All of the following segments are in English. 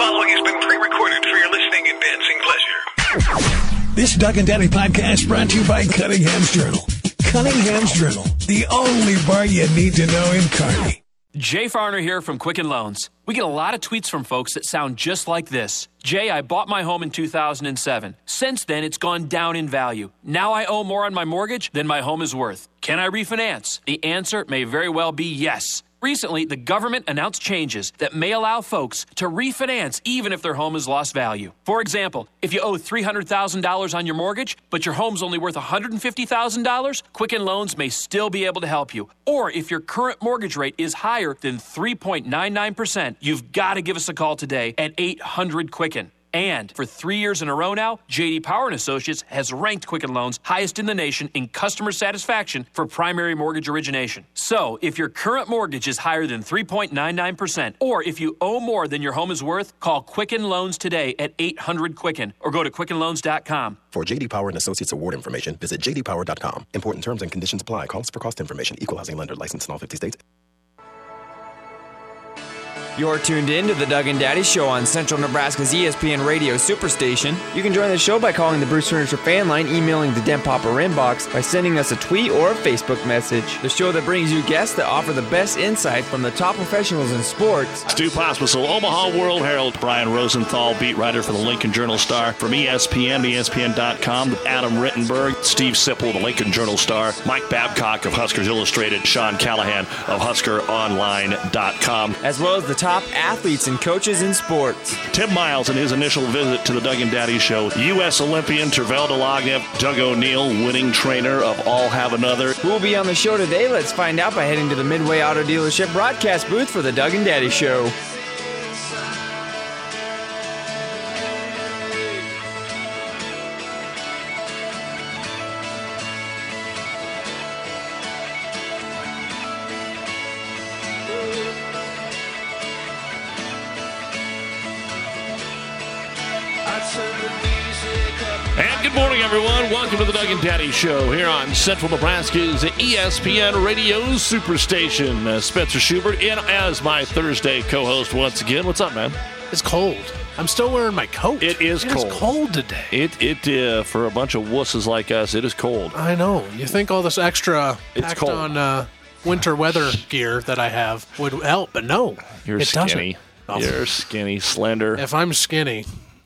following has been pre-recorded for your listening and dancing pleasure. This Doug and Daddy podcast brought to you by Cunningham's Journal. Cunningham's Journal, the only bar you need to know in Kearney. Jay Farner here from Quicken Loans. We get a lot of tweets from folks that sound just like this. Jay, I bought my home in 2007. Since then, it's gone down in value. Now I owe more on my mortgage than my home is worth. Can I refinance? The answer may very well be yes. Recently, the government announced changes that may allow folks to refinance even if their home has lost value. For example, if you owe $300,000 on your mortgage, but your home's only worth $150,000, Quicken Loans may still be able to help you. Or if your current mortgage rate is higher than 3.99%, you've got to give us a call today at 800-QUICKEN. And for 3 years in a row now, J.D. Power & Associates has ranked Quicken Loans highest in the nation in customer satisfaction for primary mortgage origination. So, if your current mortgage is higher than 3.99%, or if you owe more than your home is worth, call Quicken Loans today at 800-QUICKEN or go to QuickenLoans.com. For J.D. Power & Associates award information, visit jdpower.com. Important terms and conditions apply. Calls for cost information. Equal housing lender. Licensed in all 50 states. You're tuned in to the Doug and Daddy Show on Central Nebraska's ESPN Radio Superstation. You can join the show by calling the Bruce Furniture fan line, emailing the Den Popper inbox, by sending us a tweet or a Facebook message. The show that brings you guests that offer the best insight from the top professionals in sports. Stu Pospisil, Omaha World Herald. Brian Rosenthal, beat writer for the Lincoln Journal-Star. From ESPN, ESPN.com, Adam Rittenberg, Steve Sipple, the Lincoln Journal-Star, Mike Babcock of Huskers Illustrated, Sean Callahan of HuskerOnline.com. As well as the top athletes and coaches in sports. Tim Miles in his initial visit to the Doug and Daddy Show. U.S. Olympian Tervel Delagnev, Doug O'Neill, winning trainer of All Have Another. Who will be on the show today? Let's find out by heading to the Midway Auto Dealership broadcast booth for the Doug and Daddy Show. And good morning, everyone. Welcome to the Doug and Daddy Show here on Central Nebraska's ESPN Radio Superstation. Spencer Schubert in as my Thursday co-host once again. What's up, man? It's cold. I'm still wearing my coat. It is cold. It's cold today. It for a bunch of wusses like us, it is cold. I know. You think all this extra It's packed cold. on winter weather gear that I have would help, but no. You're it skinny. Doesn't. You're skinny, slender. If I'm skinny,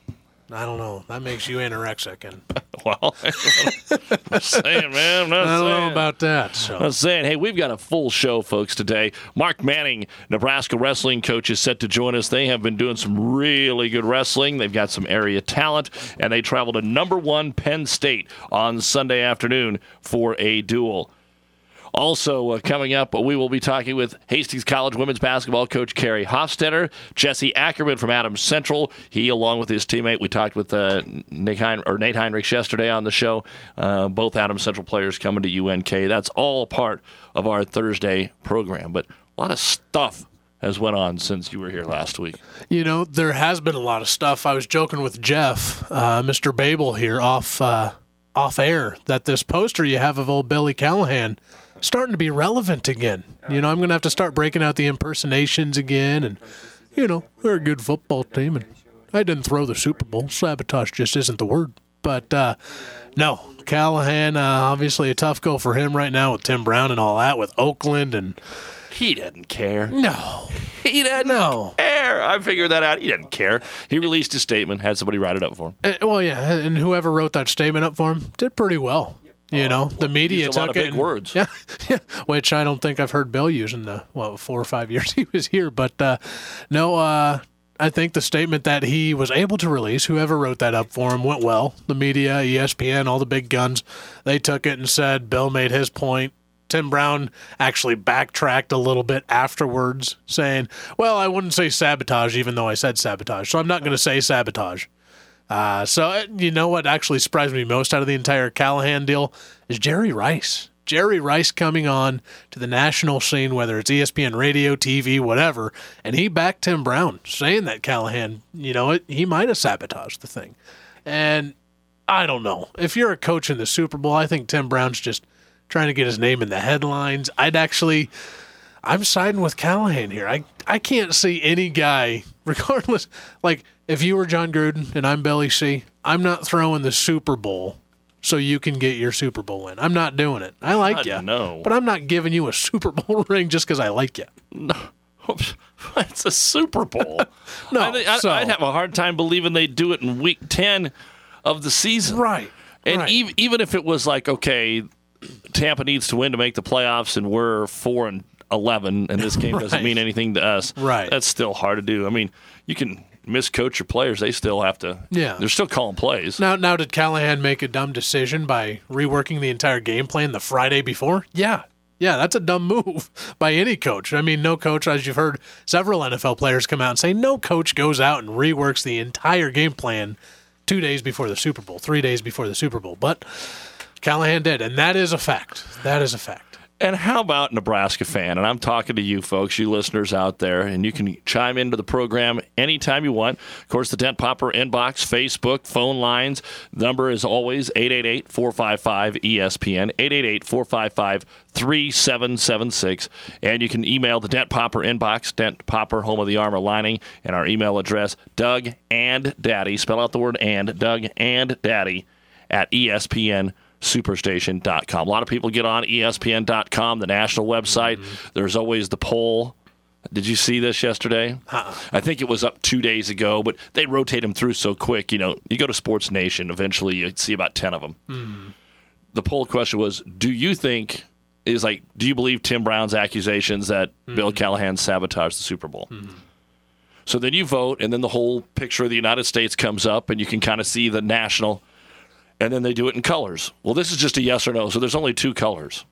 I don't know. That makes you anorexic. And Well, I'm not saying, man. I'm not I don't saying. know about that. So. I'm saying, hey, we've got a full show, folks, today. Mark Manning, Nebraska wrestling coach, is set to join us. They have been doing some really good wrestling. They've got some area talent, and they traveled to number 1 Penn State on Sunday afternoon for a duel. Also, coming up, we will be talking with Hastings College women's basketball coach Carrie Hofstetter, Jesse Ackerman from Adams Central. He, along with his teammate, we talked with Nate Heinrichs yesterday on the show. Both Adams Central players coming to UNK. That's all part of our Thursday program. But a lot of stuff has went on since you were here last week. You know, there has been a lot of stuff. I was joking with Jeff, Mr. Babel here, off air, that this poster you have of old Billy Callahan starting to be relevant again. You know, I'm going to have to start breaking out the impersonations again. And, you know, they're a good football team. And I didn't throw the Super Bowl. Sabotage just isn't the word. But, no, Callahan, obviously a tough go for him right now with Tim Brown and all that, with Oakland. And he doesn't care. No. He doesn't care. I figured that out. He didn't care. He released his statement, had somebody write it up for him. Well, yeah, and whoever wrote that statement up for him did pretty well. You know, the media took a lot of big words. Yeah, which I don't think I've heard Bill use in the 4 or 5 years he was here. But no, I think the statement that he was able to release, whoever wrote that up for him, went well. The media, ESPN, all the big guns, they took it and said Bill made his point. Tim Brown actually backtracked a little bit afterwards, saying, well, I wouldn't say sabotage, even though I said sabotage, so I'm not going to say sabotage. So, you know what actually surprised me most out of the entire Callahan deal is Jerry Rice. Jerry Rice coming on to the national scene, whether it's ESPN radio, TV, whatever, and he backed Tim Brown, saying that Callahan, you know, he might have sabotaged the thing. And I don't know. If you're a coach in the Super Bowl, I think Tim Brown's just trying to get his name in the headlines. I'm siding with Callahan here. I can't see any guy regardless, like if you were John Gruden and I'm Billy C., I'm not throwing the Super Bowl so you can get your Super Bowl win. I'm not doing it. I like you. No. But I'm not giving you a Super Bowl ring just because I like you. No. It's a Super Bowl. No, I'd have a hard time believing they'd do it in week 10 of the season. Right. And right. even if it was like, okay, Tampa needs to win to make the playoffs and we're 4-11 and this game doesn't mean anything to us, right. That's still hard to do. I mean, you can miscoach your players. They still have to. Yeah. They're still calling plays. Now, did Callahan make a dumb decision by reworking the entire game plan the Friday before? Yeah. Yeah, that's a dumb move by any coach. I mean, no coach, as you've heard several NFL players come out and say, no coach goes out and reworks the entire game plan 2 days before the Super Bowl, 3 days before the Super Bowl. But Callahan did, and that is a fact. That is a fact. And how about Nebraska fan? And I'm talking to you folks, you listeners out there, and you can chime into the program anytime you want. Of course, the Dent Popper inbox, Facebook, phone lines. The number is always 888-455-ESPN, 888-455-3776. And you can email the Dent Popper inbox, Dent Popper, home of the armor lining, and our email address, Doug and Daddy, spell out the word and, Doug and Daddy, at ESPN Superstation.com. A lot of people get on ESPN.com, the national website. There's always the poll. Did you see this yesterday? I think it was up 2 days ago, but they rotate them through so quick. You know, you go to Sports Nation, eventually you see about 10 of them. The poll question was, do you believe Tim Brown's accusations that Bill Callahan sabotaged the Super Bowl? So then you vote, and then the whole picture of the United States comes up, and you can kind of see the national. And then they do it in colors. Well, this is just a yes or no, so there's only two colors.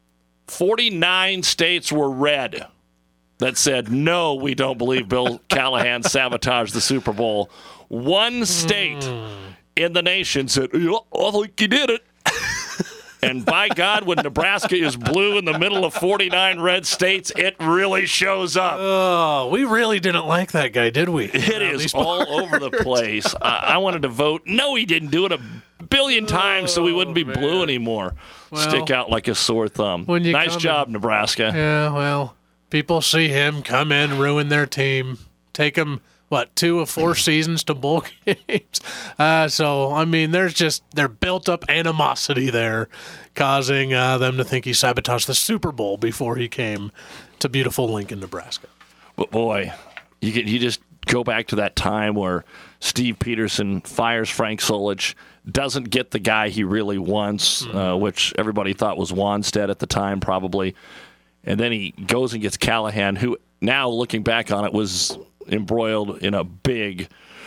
49 states were red that said, no, we don't believe Bill Callahan sabotaged the Super Bowl. One state in the nation said, yeah, I think he did it. And by God, when Nebraska is blue in the middle of 49 red states, it really shows up. Oh, we really didn't like that guy, did we? It is all over the place. I wanted to vote. No, he didn't do it a billion times so we wouldn't be blue anymore. Well, stick out like a sore thumb. Nice job, Nebraska. Yeah, well, people see him come in, ruin their team, take them, 2 of 4 seasons to bowl games. So, I mean, they're built-up animosity there, causing them to think he sabotaged the Super Bowl before he came to beautiful Lincoln, Nebraska. But, boy, you just go back to that time where Steve Peterson fires Frank Solich, doesn't get the guy he really wants, which everybody thought was Wanstead at the time probably. And then he goes and gets Callahan, who now looking back on it was embroiled in a big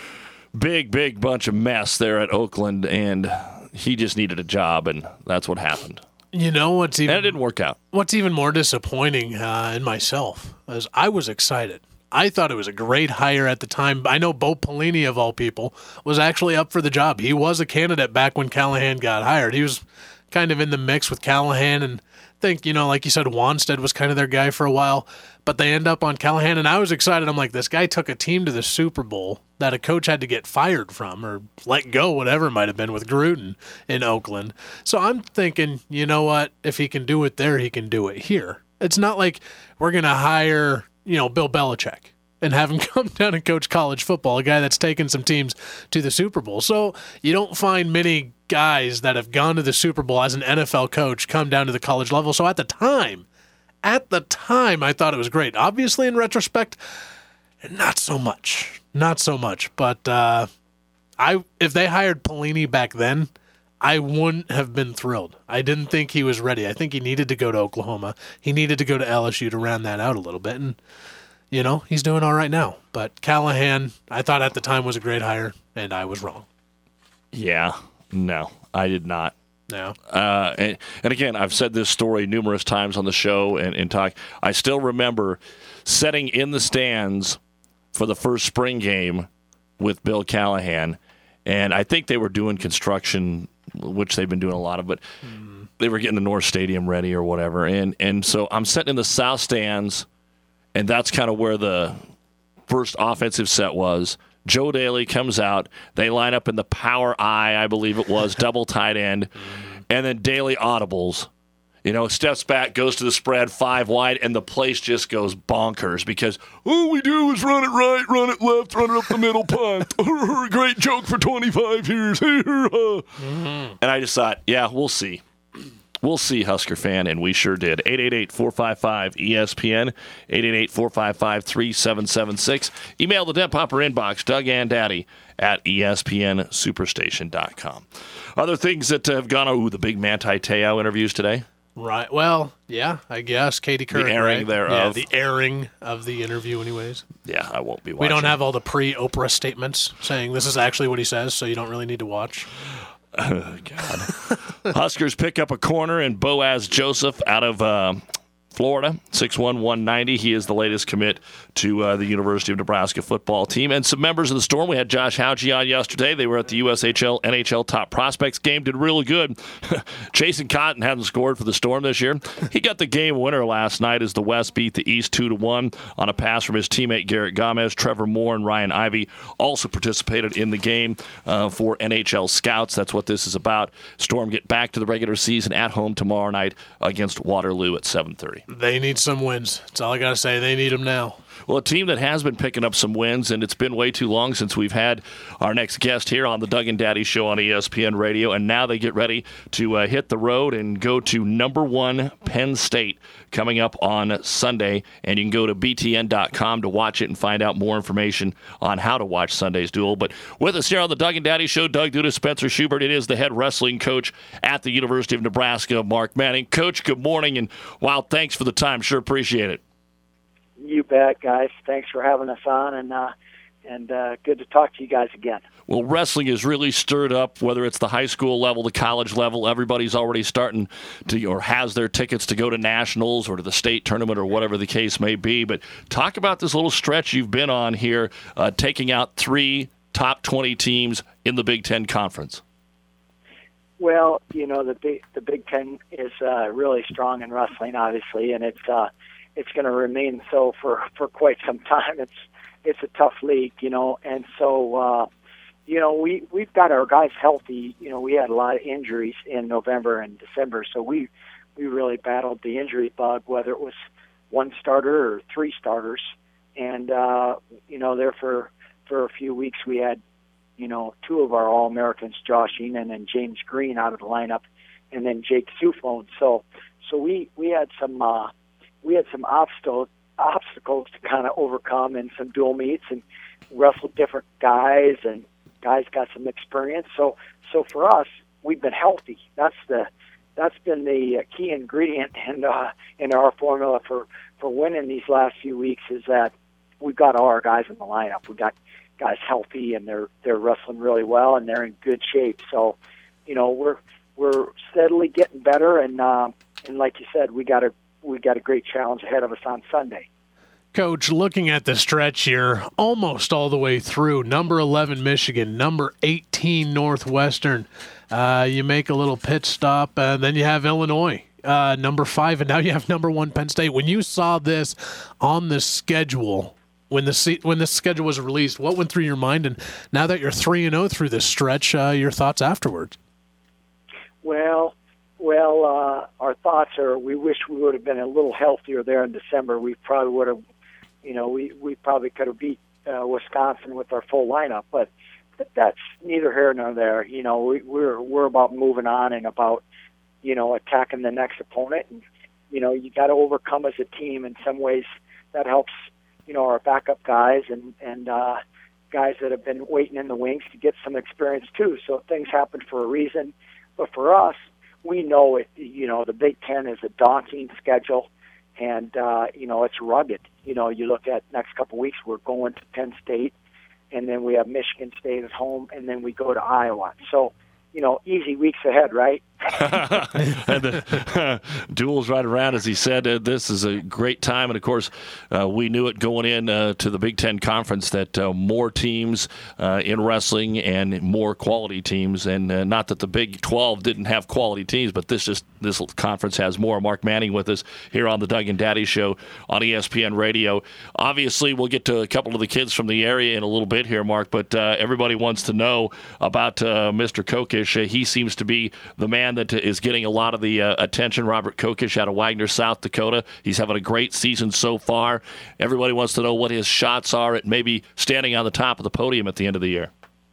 bunch of mess there at Oakland, and he just needed a job, and that's what happened. You know and it didn't work out. What's even more disappointing in myself is I was excited. I thought it was a great hire at the time. I know Bo Pelini, of all people, was actually up for the job. He was a candidate back when Callahan got hired. He was kind of in the mix with Callahan, and I think, like you said, Wanstead was kind of their guy for a while, but they end up on Callahan, and I was excited. I'm like, this guy took a team to the Super Bowl that a coach had to get fired from or let go, whatever it might have been with Gruden in Oakland. So I'm thinking, you know what? If he can do it there, he can do it here. It's not like we're going to hire Bill Belichick and have him come down and coach college football, a guy that's taken some teams to the Super Bowl. So you don't find many guys that have gone to the Super Bowl as an NFL coach come down to the college level. So at the time, I thought it was great. Obviously, in retrospect, not so much. But if they hired Pelini back then, I wouldn't have been thrilled. I didn't think he was ready. I think he needed to go to Oklahoma. He needed to go to LSU to round that out a little bit. And, he's doing all right now. But Callahan, I thought at the time was a great hire, and I was wrong. Yeah. No, I did not. No. And again, I've said this story numerous times on the show and talk. I still remember sitting in the stands for the first spring game with Bill Callahan, and I think they were doing construction, which they've been doing a lot of, but they were getting the North Stadium ready or whatever. And so I'm sitting in the south stands, and that's kind of where the first offensive set was. Joe Daly comes out. They line up in the power I believe it was, double tight end, and then Daly audibles. Steps back, goes to the spread, 5 wide, and the place just goes bonkers because all we do is run it right, run it left, run it up the middle, punt. Great joke for 25 years. And I just thought, yeah, we'll see. We'll see, Husker fan, and we sure did. 888-455-ESPN, 888-455-3776. Email the Den Popper inbox, Doug and Daddy at ESPNSuperstation.com. Other things that have gone on, the big Manti Te'o interviews today. Right. Well, yeah, I guess. Katie Couric. The airing right? thereof. Yeah, the airing of the interview anyways. Yeah, I won't be watching. We don't have all the pre-Oprah statements saying this is actually what he says, so you don't really need to watch. Oh, God. Huskers pick up a corner in Boaz Joseph out of Florida, 6'1", 190. He is the latest commit to the University of Nebraska football team. And some members of the Storm. We had Josh Hauge on yesterday. They were at the USHL NHL Top Prospects game. Did really good. Jason Cotton hadn't scored for the Storm this year. He got the game winner last night as the West beat the East 2-1 on a pass from his teammate Garrett Gomez. Trevor Moore and Ryan Ivey also participated in the game for NHL Scouts. That's what this is about. Storm get back to the regular season at home tomorrow night against Waterloo at 7:30. They need some wins. That's all I got to say. They need them now. Well, a team that has been picking up some wins, and it's been way too long since we've had our next guest here on the Doug and Daddy Show on ESPN Radio, and now they get ready to hit the road and go to #1 Penn State coming up on Sunday, and you can go to btn.com to watch it and find out more information on how to watch Sunday's duel. But with us here on the Doug and Daddy Show, Doug Duda, Spencer Schubert. It is the head wrestling coach at the University of Nebraska, Mark Manning. Coach, good morning, and wow, thanks for the time. Sure appreciate it. You bet, guys. Thanks for having us on, and good to talk to you guys again. Well, wrestling is really stirred up, whether it's the high school level, the college level. Everybody's already starting to, or has their tickets to go to nationals or to the state tournament or whatever the case may be. But talk about this little stretch you've been on here, taking out 3 top 20 teams in the Big Ten Conference. Well, the Big Ten is really strong in wrestling, obviously, and it's going to remain so for quite some time. It's a tough league, and so we've got our guys healthy. We had a lot of injuries in November and December, so we really battled the injury bug, whether it was 1 starter or 3 starters, and there for a few weeks we had 2 of our All-Americans, Josh Enan and James Green, out of the lineup, and then Jake Sufone. So we had some obstacles to kind of overcome in some dual meets and wrestle different guys, and guys got some experience. So for us, we've been healthy. That's been the key ingredient in our formula for winning these last few weeks, is that we've got all our guys in the lineup. We got guys healthy, and they're wrestling really well, and they're in good shape. So we're steadily getting better, and like you said, we got a great challenge ahead of us on Sunday. Coach, looking at the stretch here, almost all the way through, number 11 Michigan, number 18 Northwestern. You make a little pit stop, and then you have Illinois, number 5, and now you have number 1 Penn State. When you saw this on the schedule, when the schedule was released, what went through your mind? And now that you're 3-0 through this stretch, your thoughts afterwards? Well, our thoughts are we wish we would have been a little healthier there in December. We probably would have, we probably could have beat Wisconsin with our full lineup, but that's neither here nor there. We're about moving on and about, attacking the next opponent. And, you got to overcome as a team. In some ways that helps, our backup guys and guys that have been waiting in the wings to get some experience too. So things happen for a reason. But for us, we know it. The Big Ten is a daunting schedule, and it's rugged. You look at next couple of weeks, we're going to Penn State, and then we have Michigan State at home, and then we go to Iowa. So, easy weeks ahead, right? And the duel's right around, as he said. This is a great time, and of course, we knew it going in to the Big Ten Conference that more teams in wrestling and more quality teams, and not that the Big 12 didn't have quality teams, but this conference has more. Mark Manning with us here on the Doug and Daddy Show on ESPN Radio. Obviously, we'll get to a couple of the kids from the area in a little bit here, Mark, but everybody wants to know about Mr. Kokish. He seems to be the man man that is getting a lot of the attention, Robert Kokish out of Wagner, South Dakota. He's having a great season so far. Everybody wants to know what his shots are at maybe standing on the top of the podium at the end of the year.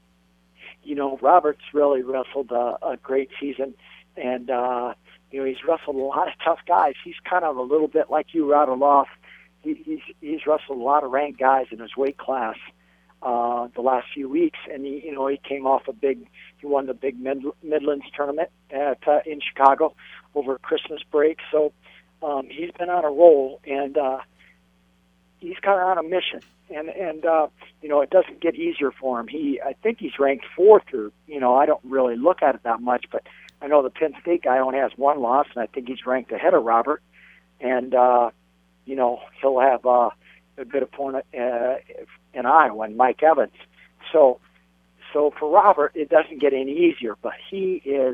Robert's really wrestled a great season, and he's wrestled a lot of tough guys. He's kind of a little bit like you rattled off. He's wrestled a lot of ranked guys in his weight class the last few weeks, and he came off he won the big Midlands tournament in Chicago over Christmas break. So he's been on a roll, and he's kind of on a mission. And it doesn't get easier for him. I think he's ranked 4th, or I don't really look at it that much, but I know the Penn State guy only has 1 loss, and I think he's ranked ahead of Robert. And he'll have a good opponent in Iowa, and Mike Evans. So for Robert, it doesn't get any easier. But he is,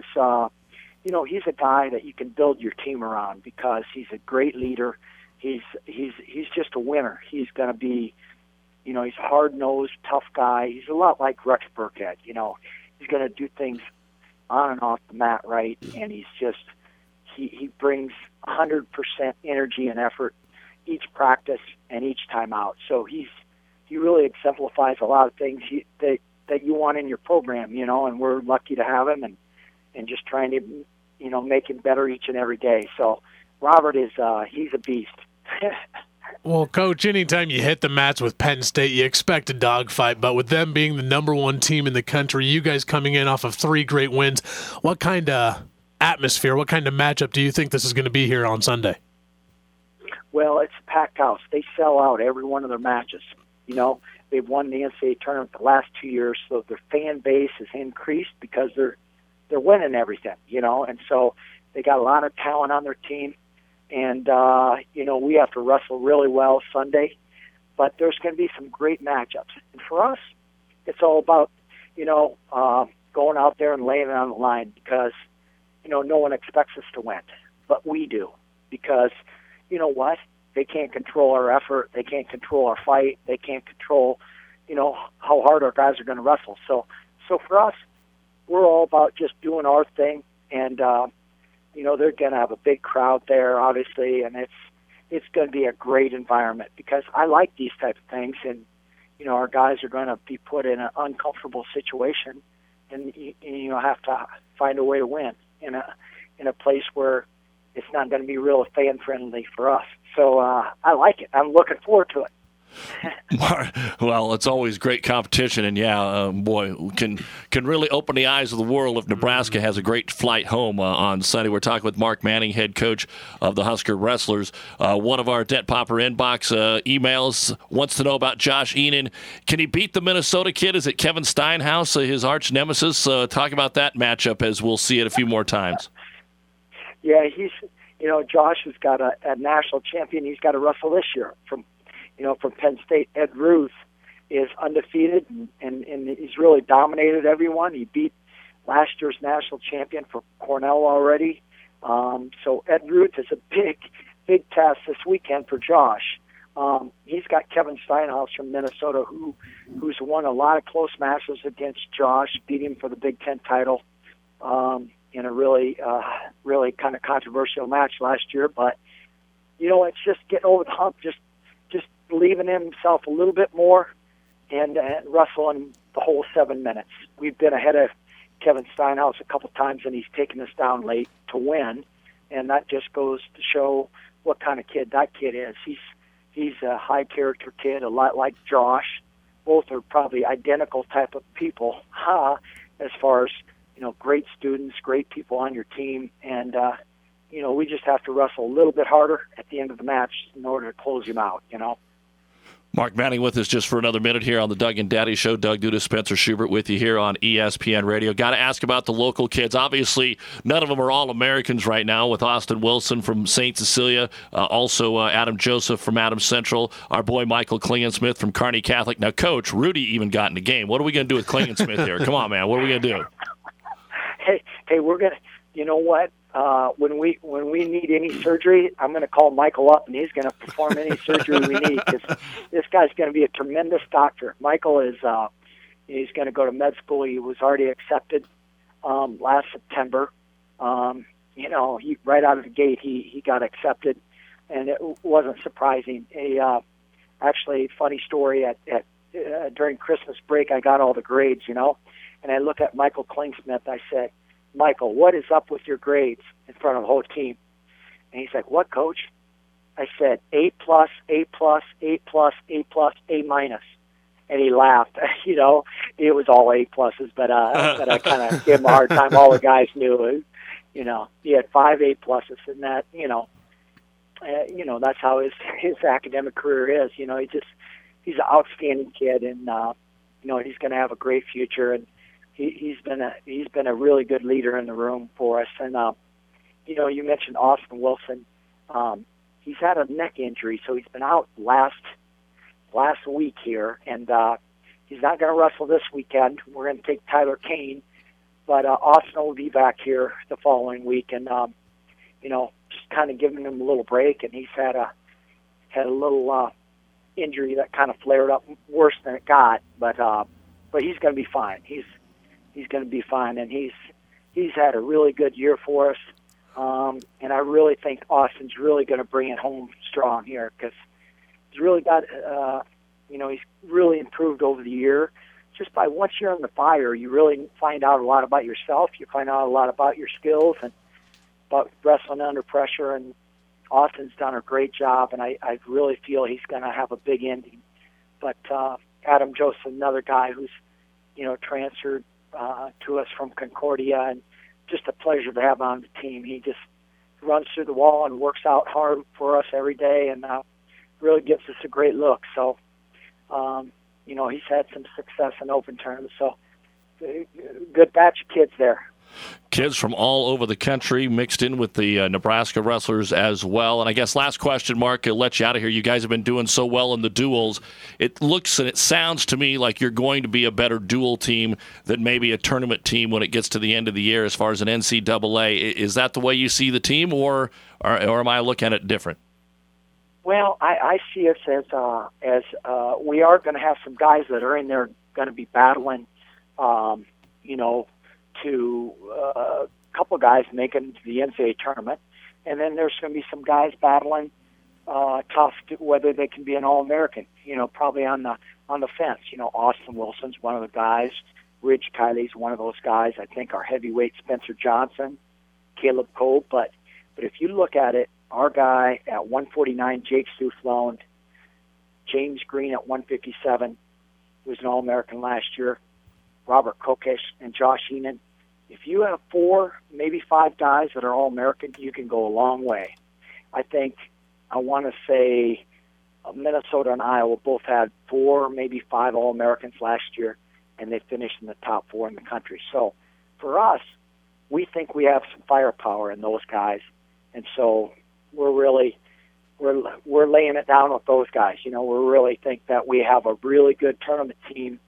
he's a guy that you can build your team around because he's a great leader. He's just a winner. He's going to be, he's a hard-nosed, tough guy. He's a lot like Rex Burkhead. He's going to do things on and off the mat right, and he's just he brings 100% energy and effort each practice and each time out. So he really exemplifies a lot of things that you want in your program, and we're lucky to have him and just trying to, make him better each and every day. So Robert is he's a beast. Well, Coach, anytime you hit the mats with Penn State, you expect a dogfight, but with them being the number 1 team in the country, you guys coming in off of 3 great wins, what kind of atmosphere, what kind of matchup do you think this is going to be here on Sunday? Well, it's a packed house. They sell out every one of their matches. They've won the NCAA tournament the last 2 years, so their fan base has increased because they're winning everything, and so they got a lot of talent on their team. And, we have to wrestle really well Sunday, but there's going to be some great matchups. And for us, it's all about, going out there and laying it on the line because, no one expects us to win, but we do because, what? They can't control our effort. They can't control our fight. They can't control, how hard our guys are going to wrestle. So for us, we're all about just doing our thing and, they're going to have a big crowd there, obviously, and it's going to be a great environment because I like these type of things, and our guys are going to be put in an uncomfortable situation, and you have to find a way to win in a place where it's not going to be real fan friendly for us. So I like it. I'm looking forward to it. Well, it's always great competition, and can really open the eyes of the world if Nebraska has a great flight home on Sunday. We're talking with Mark Manning, head coach of the Husker Wrestlers. One of our Dent Popper inbox emails wants to know about Josh Enan. Can he beat the Minnesota kid? Is it Kevin Steinhaus, his arch nemesis? Talk about that matchup as we'll see it a few more times. Yeah, Josh has got a national champion he's got to wrestle this year from Penn State. Ed Ruth is undefeated, and he's really dominated everyone. He beat last year's national champion for Cornell already. So Ed Ruth is a big task this weekend for Josh. He's got Kevin Steinhaus from Minnesota, who's won a lot of close matches against Josh, beat him for the Big Ten title in a really kind of controversial match last year. But, it's just getting over the hump, just believing in himself a little bit more and wrestling the whole 7 minutes. We've been ahead of Kevin Steinhaus a couple times, and he's taken us down late to win, and that just goes to show what kind of kid that kid is. He's a high-character kid, a lot like Josh. Both are probably identical type of people as far as, great students, great people on your team, and we just have to wrestle a little bit harder at the end of the match in order to close him out, Mark Manning with us just for another minute here on the Doug and Daddy Show. Doug Duda, Spencer Schubert with you here on ESPN Radio. Got to ask about the local kids. Obviously, none of them are All-Americans right now, with Austin Wilson from St. Cecilia, also Adam Joseph from Adams Central, our boy Michael Klingensmith from Kearney Catholic. Now, Coach, Rudy even got in the game. What are we going to do with Klingensmith here? Come on, man. What are we going to do? Hey, we're going to, you know what? When we need any surgery, I'm going to call Michael up, and he's going to perform any surgery we need, because this guy's going to be a tremendous doctor. Michael is he's going to go to med school. He was already accepted last September, He right out of the gate he got accepted, and it wasn't surprising. Actually, funny story, during Christmas break, I got all the grades, and I look at Michael Klingsmith. I said, Michael, what is up with your grades in front of the whole team? And he's like, what, Coach? I said, A+, A+, A+, A+, A-. And he laughed. It was all A+, but I kind of gave him a hard time. All the guys knew, he had 5 A+, and that, that's how his academic career is. He's an outstanding kid, and he's going to have a great future. And he's been a really good leader in the room for us. And you mentioned Austin Wilson. He's had a neck injury, so he's been out last week here, and he's not going to wrestle this weekend. We're going to take Tyler Kane, but Austin will be back here the following week, and just kind of giving him a little break. And he's had a little injury that kind of flared up worse than it got, but he's going to be fine. He's going to be fine, and he's had a really good year for us. And I really think Austin's really going to bring it home strong here, because he's really got, he's really improved over the year. Just by once you're on the fire, you really find out a lot about yourself. You find out a lot about your skills and about wrestling under pressure. And Austin's done a great job, and I really feel he's going to have a big ending. But Adam Joseph, another guy who's, transferred to us from Concordia, and just a pleasure to have on the team. He just runs through the wall and works out hard for us every day, and really gives us a great look. So, he's had some success in open terms. So, good batch of kids there. Kids from all over the country mixed in with the Nebraska wrestlers as well. And I guess last question, Mark, I'll let you out of here. You guys have been doing so well in the duels. It looks and it sounds to me like you're going to be a better dual team than maybe a tournament team when it gets to the end of the year as far as an NCAA. Is that the way you see the team, or am I looking at it different? Well, I see us as we are going to have some guys that are in there going to be battling, to a couple guys making the NCAA tournament, and then there's going to be some guys battling tough to whether they can be an All-American. Probably on the fence. Austin Wilson's one of the guys. Ridge Kiley's one of those guys. I think our heavyweight Spencer Johnson, Caleb Cole. But if you look at it, our guy at 149, Jake Soufflon, James Green at 157, who was an All-American last year, Robert Kokesh, and Josh Heenan. If you have 4, maybe 5 guys that are All-American, you can go a long way. I want to say Minnesota and Iowa both had 4, maybe 5 All-Americans last year, and they finished in the top 4 in the country. So for us, we think we have some firepower in those guys, and so we're laying it down with those guys. We really think that we have a really good tournament team.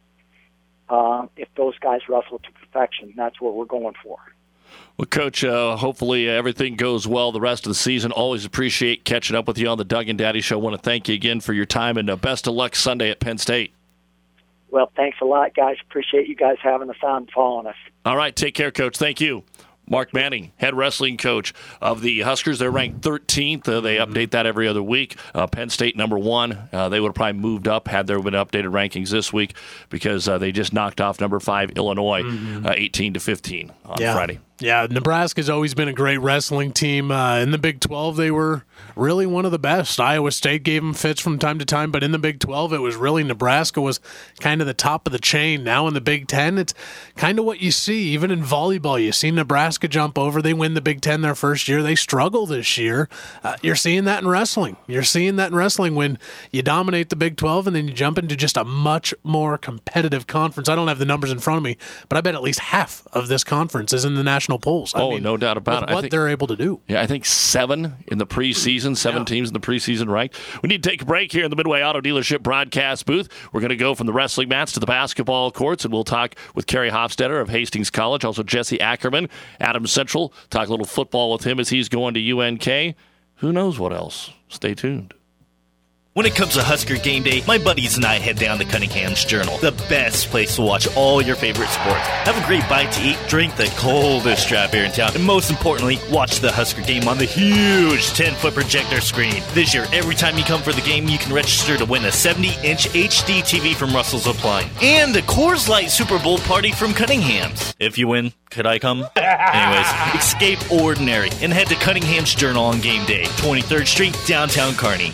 If those guys wrestle to perfection, that's what we're going for. Well, Coach, hopefully everything goes well the rest of the season. Always appreciate catching up with you on the Doug and Daddy Show. I want to thank you again for your time, and best of luck Sunday at Penn State. Well, thanks a lot, guys. Appreciate you guys having us on and following us. All right, take care, Coach. Thank you. Mark Manning, head wrestling coach of the Huskers. They're ranked 13th. They update that every other week. Penn State, number 1. They would have probably moved up had there been updated rankings this week, because they just knocked off number 5 Illinois 18-15 on Friday. Yeah, Nebraska's always been a great wrestling team. In the Big 12, they were really one of the best. Iowa State gave them fits from time to time, but in the Big 12, it was really Nebraska was kind of the top of the chain. Now in the Big 10, it's kind of what you see. Even in volleyball, you see Nebraska jump over. They win the Big 10 their first year. They struggle this year. You're seeing that in wrestling. You're seeing that in wrestling when you dominate the Big 12 and then you jump into just a much more competitive conference. I don't have the numbers in front of me, but I bet at least half of this conference is in the national polls. No doubt about it. What they're able to do. Yeah, I think 7 in the preseason, 7 teams in the preseason ranked. We need to take a break here in the Midway Auto Dealership broadcast booth. We're going to go from the wrestling mats to the basketball courts, and we'll talk with Kerry Hofstetter of Hastings College, also Jesse Ackerman, Adams Central. Talk a little football with him as he's going to UNK. Who knows what else? Stay tuned. When it comes to Husker game day, my buddies and I head down to Cunningham's Journal, the best place to watch all your favorite sports. Have a great bite to eat, drink the coldest draft beer in town, and most importantly, watch the Husker game on the huge 10-foot projector screen. This year, every time you come for the game, you can register to win a 70-inch HD TV from Russell's Appliance and a Coors Light Super Bowl party from Cunningham's. If you win, could I come? Anyways, escape ordinary and head to Cunningham's Journal on game day, 23rd Street, downtown Kearney.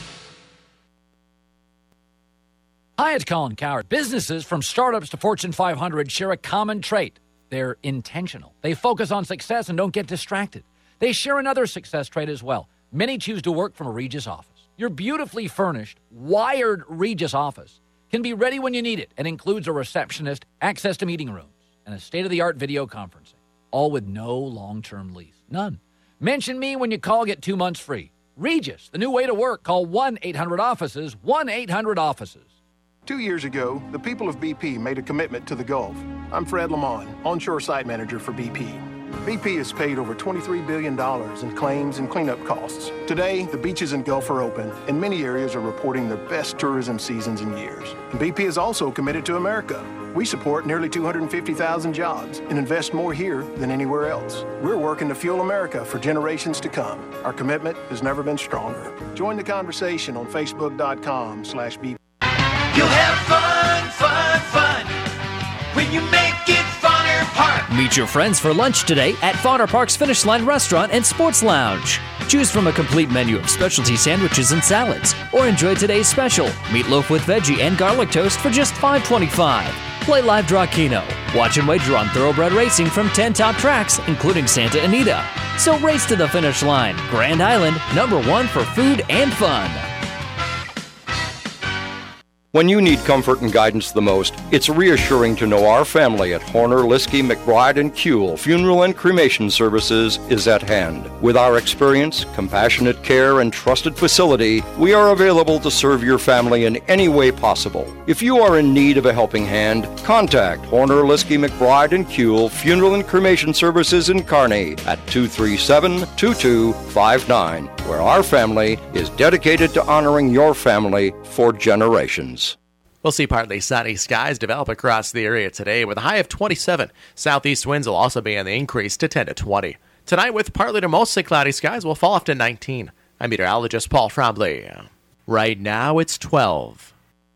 Hi, it's Colin Coward. Businesses from startups to Fortune 500 share a common trait. They're intentional. They focus on success and don't get distracted. They share another success trait as well. Many choose to work from a Regis office. Your beautifully furnished, wired Regis office can be ready when you need it and includes a receptionist, access to meeting rooms, and a state-of-the-art video conferencing, all with no long-term lease. None. Mention me when you call, get 2 months free. Regis, the new way to work. Call 1-800-OFFICES, 1-800-OFFICES. 2 years ago, the people of BP made a commitment to the Gulf. I'm Fred Lamont, onshore site manager for BP. BP has paid over $23 billion in claims and cleanup costs. Today, the beaches and Gulf are open, and many areas are reporting their best tourism seasons in years. And BP is also committed to America. We support nearly 250,000 jobs and invest more here than anywhere else. We're working to fuel America for generations to come. Our commitment has never been stronger. Join the conversation on Facebook.com/BP. You'll have fun, fun, fun when you make it Fonner Park. Meet your friends for lunch today at Fonner Park's Finish Line Restaurant and Sports Lounge. Choose from a complete menu of specialty sandwiches and salads, or enjoy today's special, meatloaf with veggie and garlic toast for just $5.25. Play live draw Keno. Watch and wager on thoroughbred racing from 10 top tracks, including Santa Anita. So race to the finish line. Grand Island, #1 for food and fun. When you need comfort and guidance the most, it's reassuring to know our family at Horner, Liskey, McBride, and Kuehl Funeral and Cremation Services is at hand. With our experience, compassionate care, and trusted facility, we are available to serve your family in any way possible. If you are in need of a helping hand, contact Horner, Liskey, McBride, and Kuehl Funeral and Cremation Services in Kearney at 237-2259, where our family is dedicated to honoring your family for generations. We'll see partly sunny skies develop across the area today with a high of 27. Southeast winds will also be on the increase to 10 to 20. Tonight, with partly to mostly cloudy skies, will fall off to 19. I'm meteorologist Paul Trombley. Right now, it's 12.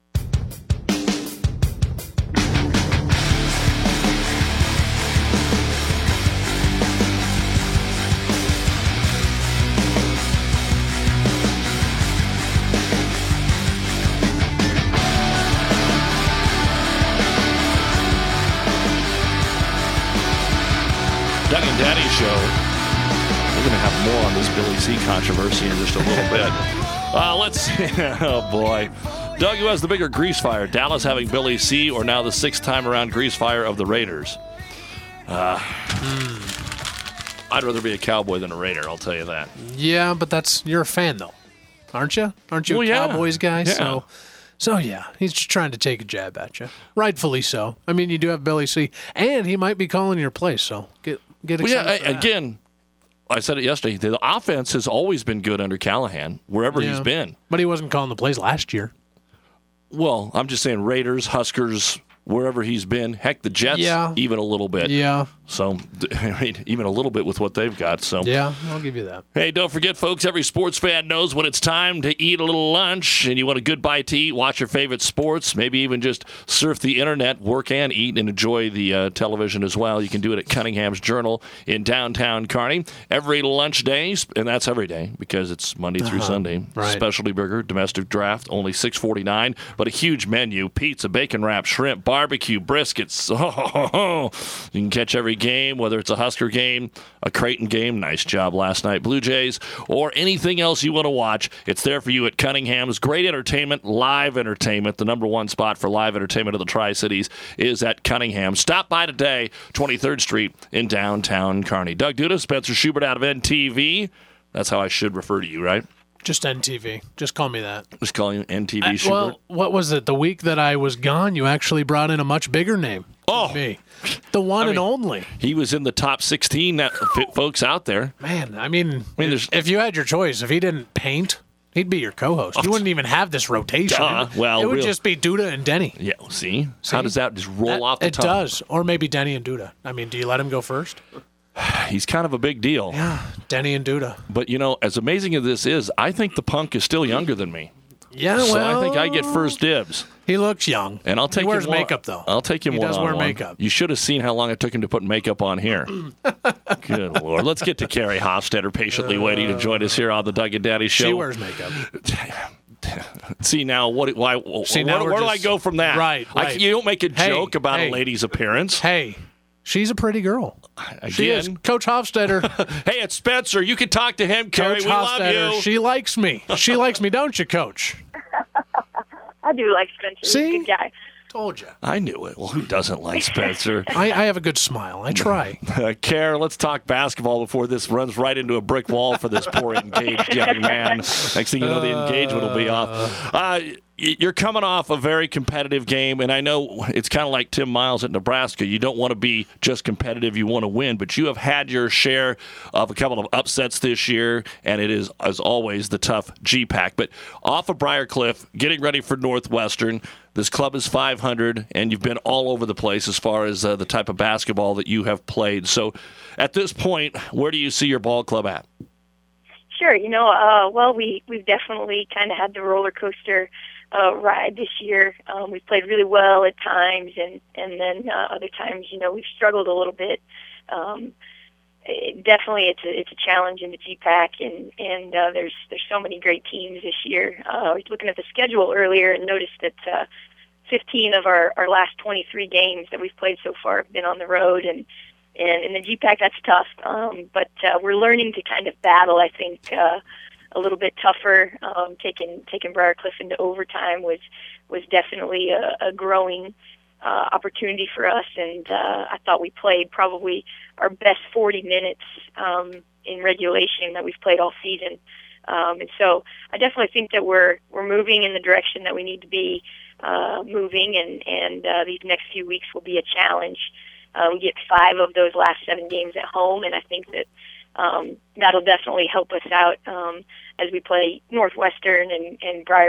Doug and Daddy Show. We're going to have more on this Billy C controversy in just a little bit. Let's see. Oh, boy. Doug, who has the bigger grease fire? Dallas having Billy C, or now the 6th time around grease fire of the Raiders? I'd rather be a Cowboy than a Raider, I'll tell you that. Yeah, but you're a fan, though. Aren't you? Aren't you a Cowboys guy? Yeah. So, yeah, he's just trying to take a jab at you. Rightfully so. I mean, you do have Billy C, and he might be calling your place, so get excited. Again, I said it yesterday. The offense has always been good under Callahan, wherever he's been. But he wasn't calling the plays last year. Well, I'm just saying Raiders, Huskers, wherever he's been. Heck, the Jets, even a little bit. Yeah. So, I mean, even a little bit with what they've got. So yeah, I'll give you that. Hey, don't forget, folks, every sports fan knows when it's time to eat a little lunch and you want a good bite to eat, watch your favorite sports, maybe even just surf the internet, work and eat, and enjoy the television as well. You can do it at Cunningham's Journal in downtown Kearney. Every lunch day, and that's every day because it's Monday through Sunday. Right. Specialty burger, domestic draft, only $6.49, but a huge menu, pizza, bacon wrap, shrimp, barbecue, briskets. You can catch every game, whether it's a Husker game, a Creighton game, nice job last night, Blue Jays, or anything else you want to watch. It's there for you at Cunningham's. Great entertainment, live entertainment. The #1 spot for live entertainment of the Tri-Cities is at Cunningham. Stop by today, 23rd Street in downtown Kearney. Doug Duda, Spencer Schubert out of NTV. That's how I should refer to you, right? Just NTV. Just call me that. Just call you NTV Schubert. Well, what was it? The week that I was gone, you actually brought in a much bigger name. Oh, me. The one and only. He was in the top 16 folks out there. Man, I mean if you had your choice, if he didn't paint He'd be your co-host. You wouldn't even have this rotation. Well, it would just be Duda and Denny. Yeah, see? How does that just roll off the tongue? It does. Or maybe Denny and Duda. I mean, do you let him go first? He's kind of a big deal. Yeah, Denny and Duda. But, as amazing as this is, I think the punk is still younger than me. Yeah, so I think I get first dibs. He looks young. And I'll take he wears him makeup, though. I'll take him he one does on wear one. makeup. You should have seen how long it took him to put makeup on here. Good Lord. Let's get to Carrie Hofstetter patiently waiting to join us here on the Doug and Daddy Show. She wears makeup. See, now, where do I go from that? Right. You don't make a joke about a lady's appearance. Hey, she's a pretty girl. Again. She is. Coach Hofstetter. Hey, it's Spencer. You can talk to him, Carrie. Coach We Hofstetter, love you. she likes me. She likes me, don't you, Coach? I do like Spencer. See? He's a good guy. Told you. I knew it. Well, who doesn't like Spencer? I have a good smile. I try. Care, let's talk basketball before this runs right into a brick wall for this poor engaged young man. Next thing you know, the engagement will be off. You're coming off a very competitive game, and I know it's kind of like Tim Miles at Nebraska. You don't want to be just competitive. You want to win, but you have had your share of a couple of upsets this year, and it is, as always, the tough GPAC. But off of Briarcliff, getting ready for Northwestern, this club is 500, and you've been all over the place as far as the type of basketball that you have played. So at this point, where do you see your ball club at? Sure. Well, we've definitely kind of had the roller coaster ride this year. We've played really well at times, and then other times, we've struggled a little bit. Definitely, it's a challenge in the GPAC, and there's so many great teams this year. I was looking at the schedule earlier and noticed that 15 of our last 23 games that we've played so far have been on the road, and in the GPAC that's tough. But we're learning to kind of battle, I think, a little bit tougher. Taking Briarcliff into overtime was definitely a growing opportunity for us, and I thought we played probably our best 40 minutes in regulation that we've played all season. And so I definitely think that we're moving in the direction that we need to be moving, and these next few weeks will be a challenge. We get 5 of those last 7 games at home, and I think that that'll definitely help us out as we play Northwestern and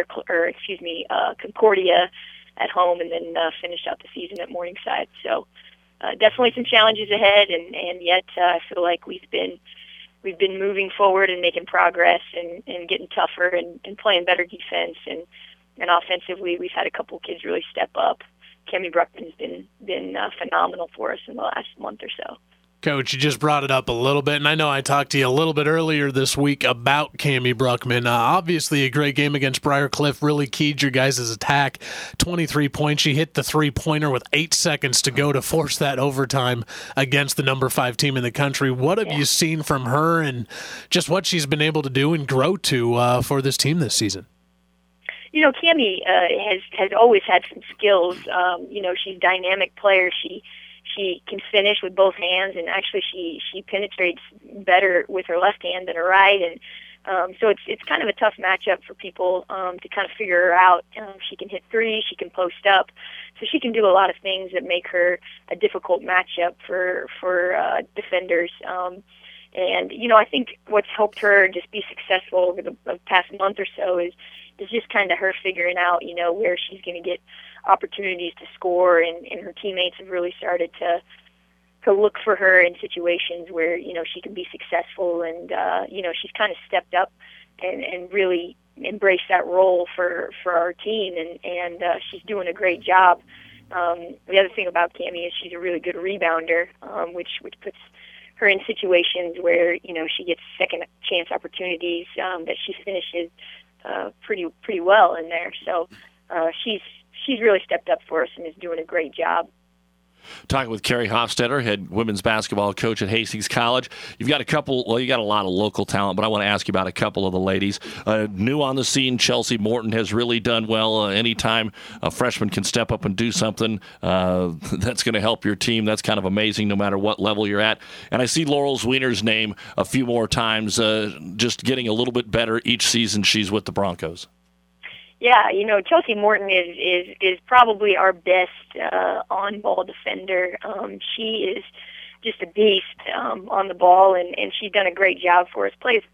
Concordia at home, and then finish out the season at Morningside. So definitely some challenges ahead, and yet I feel like we've been moving forward and making progress and getting tougher and playing better defense, and offensively we've had a couple kids really step up. Cammie Bruckman's been phenomenal for us in the last month or so. Coach, you just brought it up a little bit, and I know I talked to you a little bit earlier this week about Cammie Bruckman. Obviously, a great game against Briarcliff, really keyed your guys' attack. 23 points. She hit the three-pointer with 8 seconds to go to force that overtime against the number 5 team in the country. What have you seen from her and just what she's been able to do and grow to for this team this season? Cammie has always had some skills. She's a dynamic player. She can finish with both hands, and actually she penetrates better with her left hand than her right, and so it's kind of a tough matchup for people to kind of figure her out. She can hit threes, she can post up, so she can do a lot of things that make her a difficult matchup for defenders. And I think what's helped her just be successful over the past month or so is just kind of her figuring out, where she's going to get opportunities to score, and her teammates have really started to look for her in situations where, she can be successful, and, she's kind of stepped up and really embraced that role for our team, and she's doing a great job. The other thing about Cammie is she's a really good rebounder, which puts her in situations where, she gets second chance opportunities that she finishes pretty well in there. So she's really stepped up for us and is doing a great job. Talking with Carrie Hofstetter, head women's basketball coach at Hastings College. You got a lot of local talent, but I want to ask you about a couple of the ladies. New on the scene, Chelsea Morton has really done well. Anytime a freshman can step up and do something, that's going to help your team. That's kind of amazing no matter what level you're at. And I see Laurel Zwiener's name a few more times, just getting a little bit better each season she's with the Broncos. Yeah, Chelsea Morton is probably our best on-ball defender. She is just a beast on the ball, and she's done a great job for us. Plays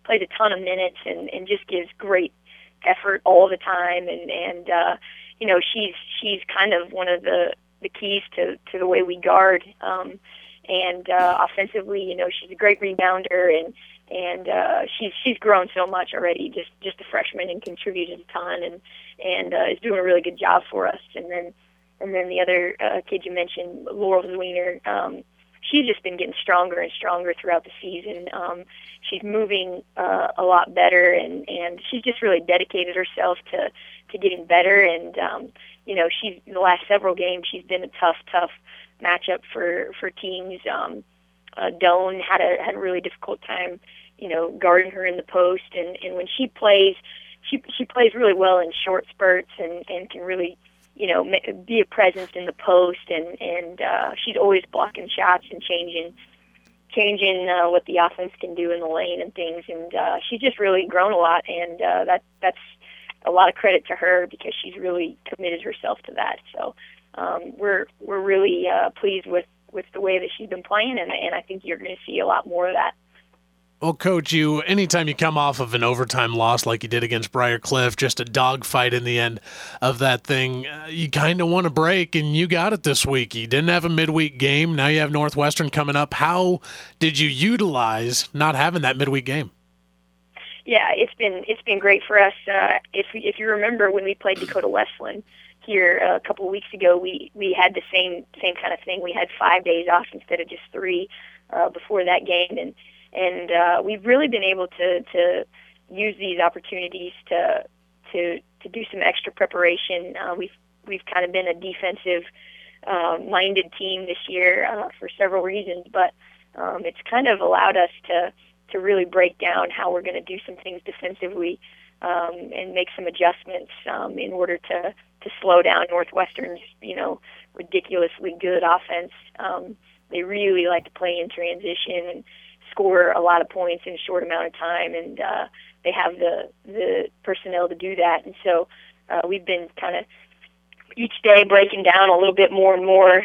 plays a ton of minutes and just gives great effort all the time. And you know, she's kind of one of the keys to the way we guard. And offensively, you know, she's a great rebounder, and she's grown so much already, just a freshman, and contributed a ton, and is doing a really good job for us. And then the other kid you mentioned, Laurel Zwiener, she's just been getting stronger and stronger throughout the season. She's moving a lot better, and she's just really dedicated herself to getting better. And you know, she's the last several games she's been a tough matchup for teams. Doan had a really difficult time, you know, guarding her in the post, and when she plays, she plays really well in short spurts and can really, you know, be a presence in the post, and she's always blocking shots and changing what the offense can do in the lane and things, and she's just really grown a lot, and that's a lot of credit to her because she's really committed herself to that. So we're really pleased with the way that she's been playing, and I think you're going to see a lot more of that. Well, Coach, anytime you come off of an overtime loss like you did against Briar Cliff, just a dogfight in the end of that thing, you kind of want to break, and you got it this week. You didn't have a midweek game. Now you have Northwestern coming up. How did you utilize not having that midweek game? Yeah, it's been great for us. If you remember when we played Dakota Wesleyan here a couple of weeks ago, we had the same kind of thing. We had 5 days off instead of just 3 before that game, and we've really been able to use these opportunities to do some extra preparation. We've kind of been a defensive minded team this year for several reasons, but it's kind of allowed us to really break down how we're going to do some things defensively and make some adjustments in order to slow down Northwestern's, you know, ridiculously good offense. They really like to play in transition and score a lot of points in a short amount of time, and they have the personnel to do that. And so we've been kind of each day breaking down a little bit more and more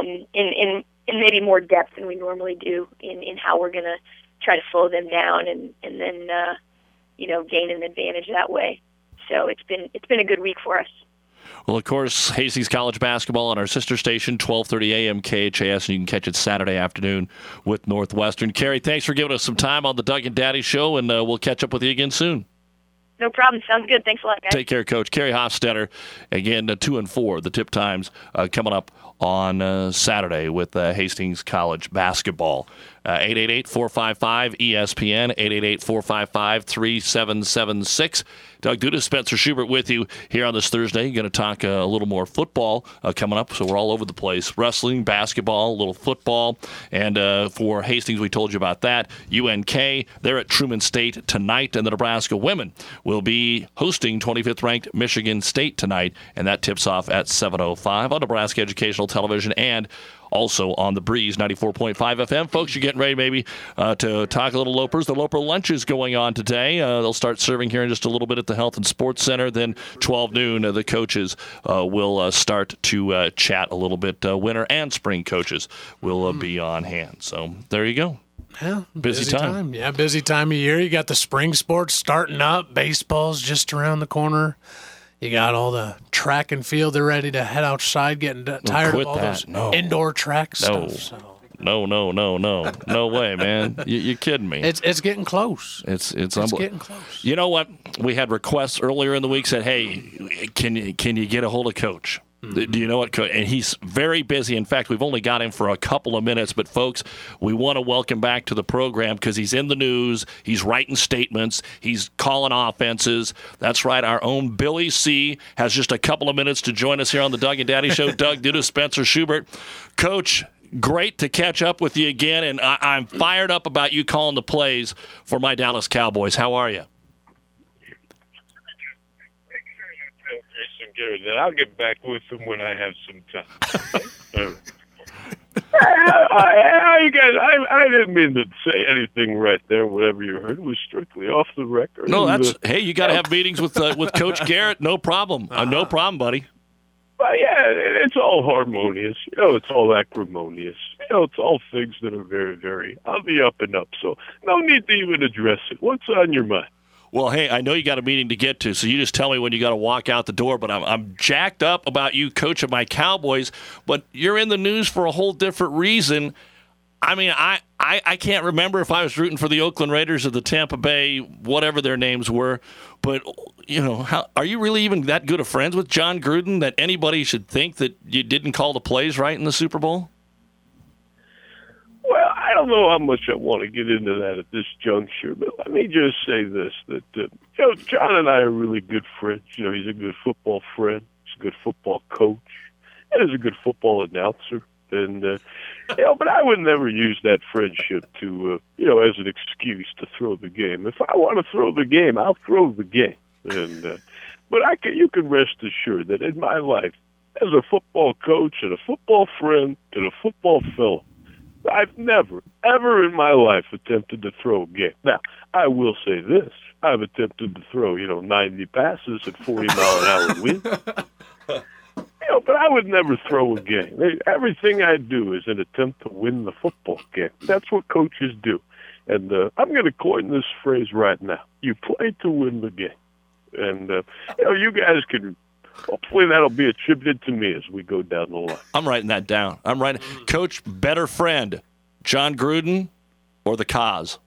in maybe more depth than we normally do in how we're going to try to slow them down and then you know, gain an advantage that way. So it's been a good week for us. Well, of course, Hastings College basketball on our sister station, 12:30 a.m. KHAS, and you can catch it Saturday afternoon with Northwestern. Carrie, thanks for giving us some time on the Doug and Daddy Show, and we'll catch up with you again soon. No problem. Sounds good. Thanks a lot, guys. Take care, Coach. Carrie Hofstetter, again, 2 and 4, the tip times coming up on Saturday with Hastings College basketball. 888-455-ESPN, 888-455-3776. Doug Duda, Spencer Schubert with you here on this Thursday. You're going to talk a little more football coming up, so we're all over the place. Wrestling, basketball, a little football. And for Hastings, we told you about that. UNK, they're at Truman State tonight, and the Nebraska women will be hosting 25th-ranked Michigan State tonight, and that tips off at 7:05 on Nebraska Educational Television and also on the Breeze 94.5 FM. Folks, you're getting ready maybe to talk a little Lopers. The Loper Lunch is going on today. They'll start serving here in just a little bit at the Health and Sports Center. Then 12 noon, the coaches will start to chat a little bit. Winter and spring coaches will be on hand. So there you go. Yeah, busy time. Yeah, busy time of year. You got the spring sports starting up. Baseball's just around the corner. You got all the track and field. They're ready to head outside, getting tired of all those indoor track stuff. So. No way, man. You're kidding me. It's getting close. It's getting close. You know what? We had requests earlier in the week said, "Hey, can you get a hold of Coach?" Mm-hmm. Do you know what, Coach? And he's very busy. In fact, we've only got him for a couple of minutes. But, folks, we want to welcome back to the program because he's in the news. He's writing statements. He's calling offenses. That's right. Our own Billy C. has just a couple of minutes to join us here on the Doug and Daddy Show. Doug Duda, Spencer Schubert. Coach, great to catch up with you again. And I'm fired up about you calling the plays for my Dallas Cowboys. How are you? That I'll get back with them when I have some time. You guys, I didn't mean to say anything right there. Whatever you heard was strictly off the record. No, hey, you got to have meetings with Coach Garrett. No problem. No problem, buddy. But yeah, it's all harmonious. It's all acrimonious. It's all things that are very, very on the up and up. So no need to even address it. What's on your mind? Well, hey, I know you got a meeting to get to, so you just tell me when you got to walk out the door. But I'm jacked up about you coaching my Cowboys, but you're in the news for a whole different reason. I mean, I can't remember if I was rooting for the Oakland Raiders or the Tampa Bay, whatever their names were. But, are you really even that good of friends with John Gruden that anybody should think that you didn't call the plays right in the Super Bowl? Well, I don't know how much I want to get into that at this juncture, but let me just say this, that, John and I are really good friends. He's a good football friend. He's a good football coach. And he's a good football announcer. And, but I would never use that friendship to, as an excuse to throw the game. If I want to throw the game, I'll throw the game. And, but you can rest assured that in my life, as a football coach and a football friend and a football fellow, I've never, ever in my life attempted to throw a game. Now, I will say this. I've attempted to throw, 90 passes at 40-mile-an-hour wind. But I would never throw a game. Everything I do is an attempt to win the football game. That's what coaches do. And I'm going to coin this phrase right now. You play to win the game. And, you guys can... Hopefully that'll be attributed to me as we go down the line. I'm writing that down. Coach, better friend, John Gruden or the Cos?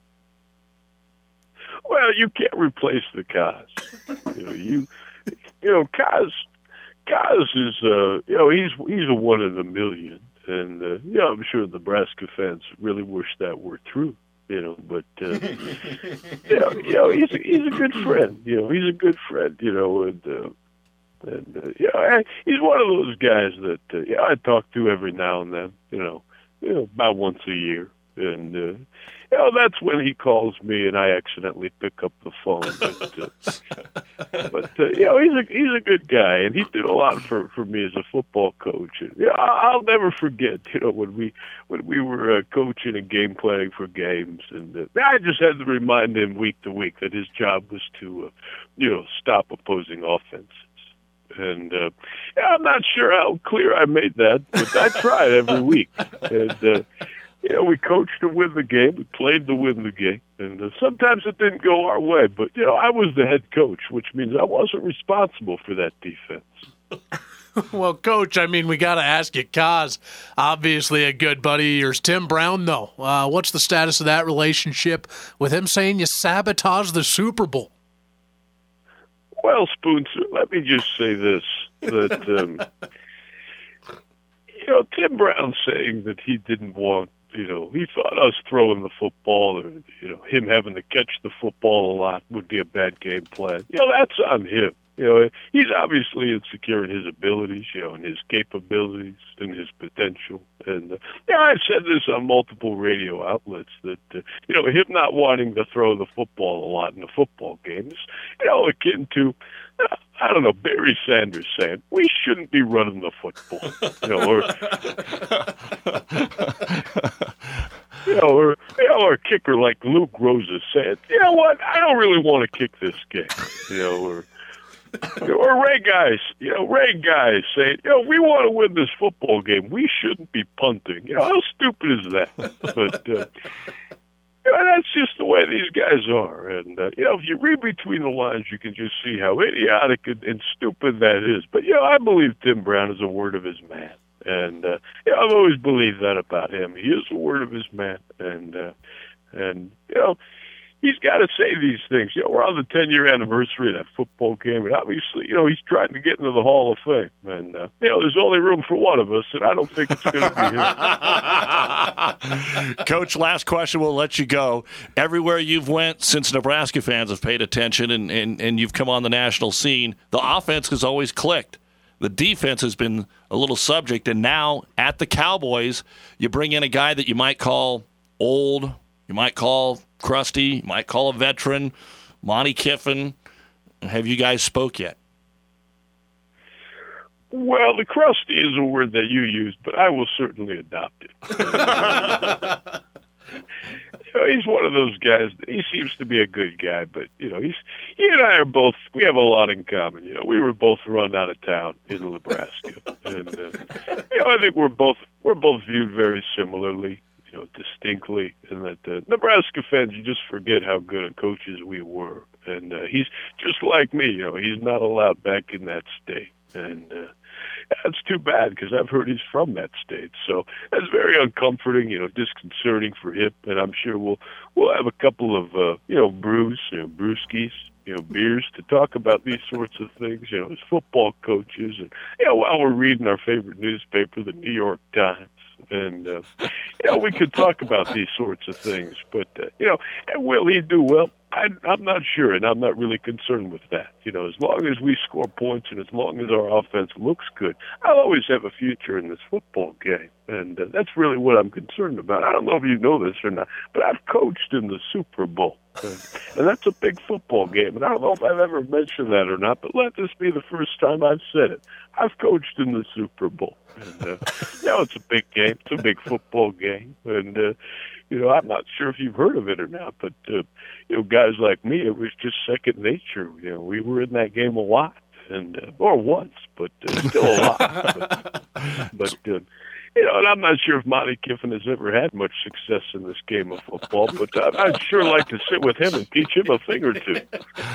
Well, you can't replace the Cos. Cos is, he's a one in a million. And, I'm sure the Nebraska fans really wish that were true. But he's a good friend. He's a good friend. And he's one of those guys that I talk to every now and then. About once a year, and that's when he calls me and I accidentally pick up the phone. But he's a good guy, and he did a lot for me as a football coach. And I'll never forget, when we were coaching and game planning for games, and I just had to remind him week to week that his job was to stop opposing offenses. And I'm not sure how clear I made that, but I tried every week. And we coached to win the game, we played to win the game, and sometimes it didn't go our way. But I was the head coach, which means I wasn't responsible for that defense. Well, Coach, we got to ask you, Kaz, obviously a good buddy of yours. Tim Brown, though, what's the status of that relationship with him saying you sabotaged the Super Bowl? Well, Spoonser, let me just say this, that, Tim Brown saying that he didn't want, he thought us throwing the football or, him having to catch the football a lot would be a bad game plan. That's on him. He's obviously insecure in his abilities, and his capabilities and his potential. And, I've said this on multiple radio outlets that, him not wanting to throw the football a lot in the football games, akin to, I don't know, Barry Sanders saying, we shouldn't be running the football, or a kicker like Luke Rosa said, you know what, I don't really want to kick this game, or Ray Guys saying, we want to win this football game. We shouldn't be punting. How stupid is that? But that's just the way these guys are. And if you read between the lines, you can just see how idiotic and stupid that is. But I believe Tim Brown is a word of his man, and I've always believed that about him. He is a word of his man, and he's got to say these things. We're on the 10-year anniversary of that football game, and obviously, he's trying to get into the Hall of Fame. And, there's only room for one of us, and I don't think it's going to be him. Coach, last question, we'll let you go. Everywhere you've went since Nebraska fans have paid attention and you've come on the national scene, the offense has always clicked. The defense has been a little subject, and now at the Cowboys, you bring in a guy that you might call old, you might call crusty, you might call a veteran, Monty Kiffin. Have you guys spoke yet? Well, the crusty is a word that you used, but I will certainly adopt it. he's one of those guys. He seems to be a good guy, but he and I are both. We have a lot in common. We were both run out of town in Nebraska, and I think we're both viewed very similarly. Distinctly, and that Nebraska fans, you just forget how good of coaches we were. And he's just like me, he's not allowed back in that state. And that's too bad because I've heard he's from that state. So that's very uncomforting, disconcerting for him. And I'm sure we'll have a couple of, brewskis, beers to talk about these sorts of things, as football coaches. And, while we're reading our favorite newspaper, the New York Times. And, we could talk about these sorts of things. But, will he do well? I'm not sure, and I'm not really concerned with that. As long as we score points and as long as our offense looks good, I'll always have a future in this football game. And that's really what I'm concerned about. I don't know if you know this or not, but I've coached in the Super Bowl. And that's a big football game. And I don't know if I've ever mentioned that or not, but let this be the first time I've said it. I've coached in the Super Bowl. And, it's a big game. It's a big football game. And, I'm not sure if you've heard of it or not, but, guys like me, it was just second nature. We were in that game a lot, or once, but still a lot. But and I'm not sure if Monty Kiffin has ever had much success in this game of football, but I'd sure like to sit with him and teach him a thing or two.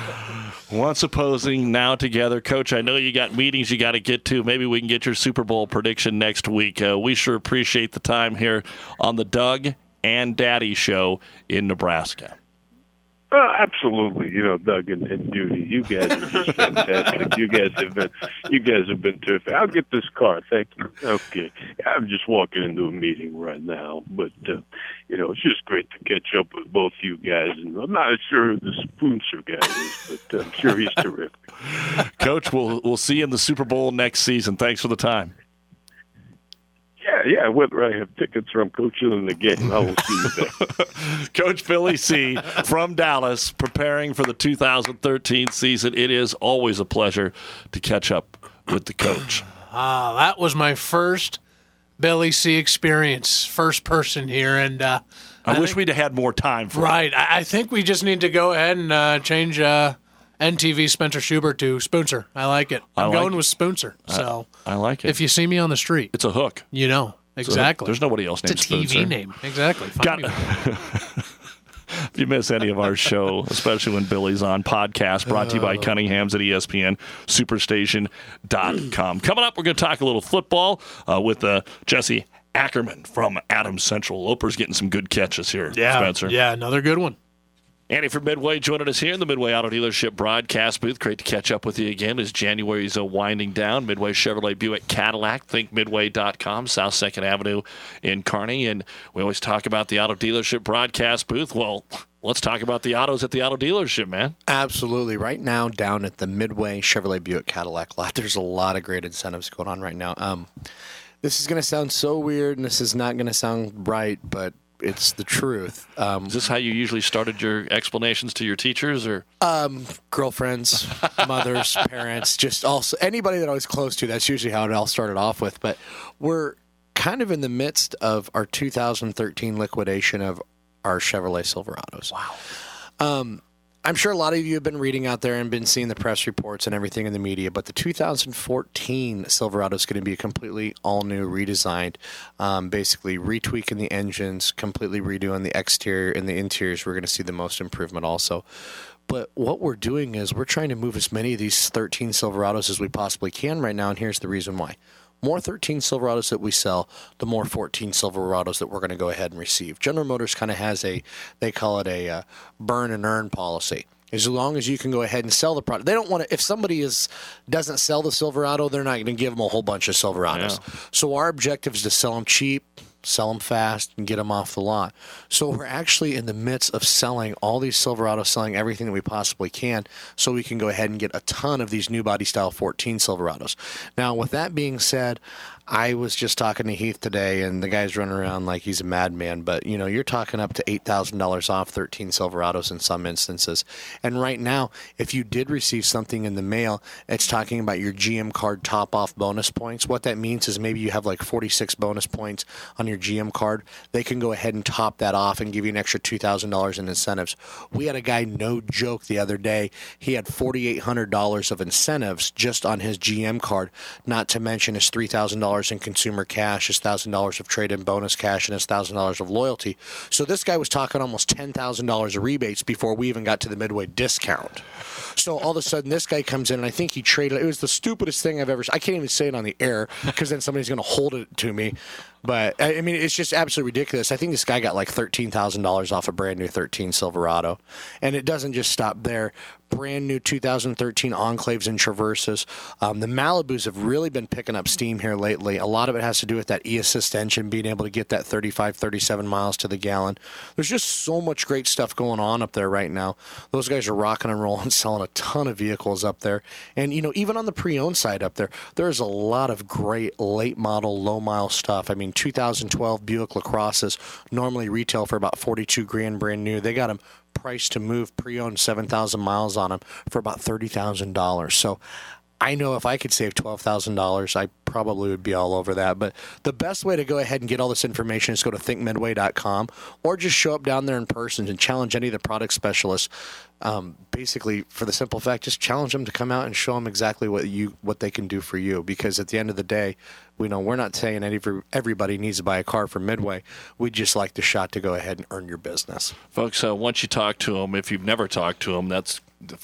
Once opposing, now together. Coach, I know you got meetings you got to get to. Maybe we can get your Super Bowl prediction next week. We sure appreciate the time here on the Doug and Daddy Show in Nebraska. Absolutely, Doug and Duty, you guys are just fantastic. You guys have been terrific. I'll get this car, thank you. Okay, I'm just walking into a meeting right now, but it's just great to catch up with both you guys. And I'm not sure who the Spoonser guy is, but I'm sure he's terrific. Coach, we'll see you in the Super Bowl next season. Thanks for the time. Yeah, whether I have tickets or I'm coaching in the game, I will see you there. Coach Billy C. from Dallas, preparing for the 2013 season. It is always a pleasure to catch up with the coach. That was my first Billy C. experience, first person here. And I wish we'd have had more time for it. I think we just need to go ahead and change NTV Spencer Schubert to Spoonser. I like it. I'm going with Spoonser. So I like it. If you see me on the street, it's a hook. Exactly. There's nobody else named Spoonser. It's a TV name. Exactly. If you miss any of our show, especially when Billy's on, podcast brought to you by Cunningham's at ESPN Superstation.com. Coming up, we're going to talk a little football with Jesse Ackerman from Adams Central. Loper's getting some good catches here, Spencer. Yeah, another good one. Andy from Midway joining us here in the Midway Auto Dealership broadcast booth. Great to catch up with you again as January's winding down. Midway Chevrolet Buick Cadillac, thinkmidway.com, South 2nd Avenue in Kearney. And we always talk about the auto dealership broadcast booth. Well, let's talk about the autos at the auto dealership, man. Absolutely. Right now, down at the Midway Chevrolet Buick Cadillac lot, there's a lot of great incentives going on right now. This is going to sound so weird, and this is not going to sound right, but it's the truth. Is this how you usually started your explanations to your teachers, or girlfriends, mothers, parents, just also anybody that I was close to? That's usually how it all started off with. But we're kind of in the midst of our 2013 liquidation of our Chevrolet Silverados. Wow. I'm sure a lot of you have been reading out there and been seeing the press reports and everything in the media, but the 2014 Silverado is going to be a completely all-new, redesigned, basically retweaking the engines, completely redoing the exterior and the interiors. We're going to see the most improvement also. But what we're doing is we're trying to move as many of these 13 Silverados as we possibly can right now, and here's the reason why. More 13 Silverados that we sell, the more 14 Silverados that we're going to go ahead and receive. General Motors kind of has they call it a burn and earn policy. As long as you can go ahead and sell the product. They don't want to, if somebody doesn't sell the Silverado, they're not going to give them a whole bunch of Silverados. Yeah. So our objective is to sell them cheap, sell them fast, and get them off the lot. So we're actually in the midst of selling all these Silverados, selling everything that we possibly can, so we can go ahead and get a ton of these new body style 14 Silverados. Now, with that being said, I was just talking to Heath today, and the guy's running around like he's a madman, but, you're talking up to $8,000 off 13 Silverados in some instances. And right now, if you did receive something in the mail, it's talking about your GM card top-off bonus points. What that means is maybe you have like 46 bonus points on on your GM card, they can go ahead and top that off and give you an extra $2,000 in incentives. We had a guy, no joke, the other day. He had $4,800 of incentives just on his GM card, not to mention his $3,000 in consumer cash, his $1,000 of trade-in bonus cash, and his $1,000 of loyalty. So this guy was talking almost $10,000 of rebates before we even got to the Midway discount. So all of a sudden, this guy comes in, and I think he traded. It was the stupidest thing I've ever seen. I can't even say it on the air because then somebody's going to hold it to me. But, I mean, it's just absolutely ridiculous. I think this guy got like $13,000 off a brand new 13 Silverado. And it doesn't just stop there. Brand new 2013 Enclaves and Traverses. The Malibus have really been picking up steam here lately. A lot of it has to do with that e-assist engine, being able to get that 35, 37 miles to the gallon. There's just so much great stuff going on up there right now. Those guys are rocking and rolling, selling a ton of vehicles up there. And, you know, even on the pre-owned side up there, there's a lot of great late model, low mile stuff. I mean, 2012 Buick LaCrosses normally retail for about $42,000 brand new. They got them priced to move pre-owned 7,000 miles on them for about $30,000. So I know if I could save $12,000, I probably would be all over that. But the best way to go ahead and get all this information is go to thinkmidway.com or just show up down there in person and challenge any of the product specialists. Basically, for the simple fact, just challenge them to come out and show them exactly what they can do for you. Because at the end of the day, we're not saying everybody needs to buy a car from Midway. We just like the shot to go ahead and earn your business. Folks, once you talk to them, if you've never talked to them, that's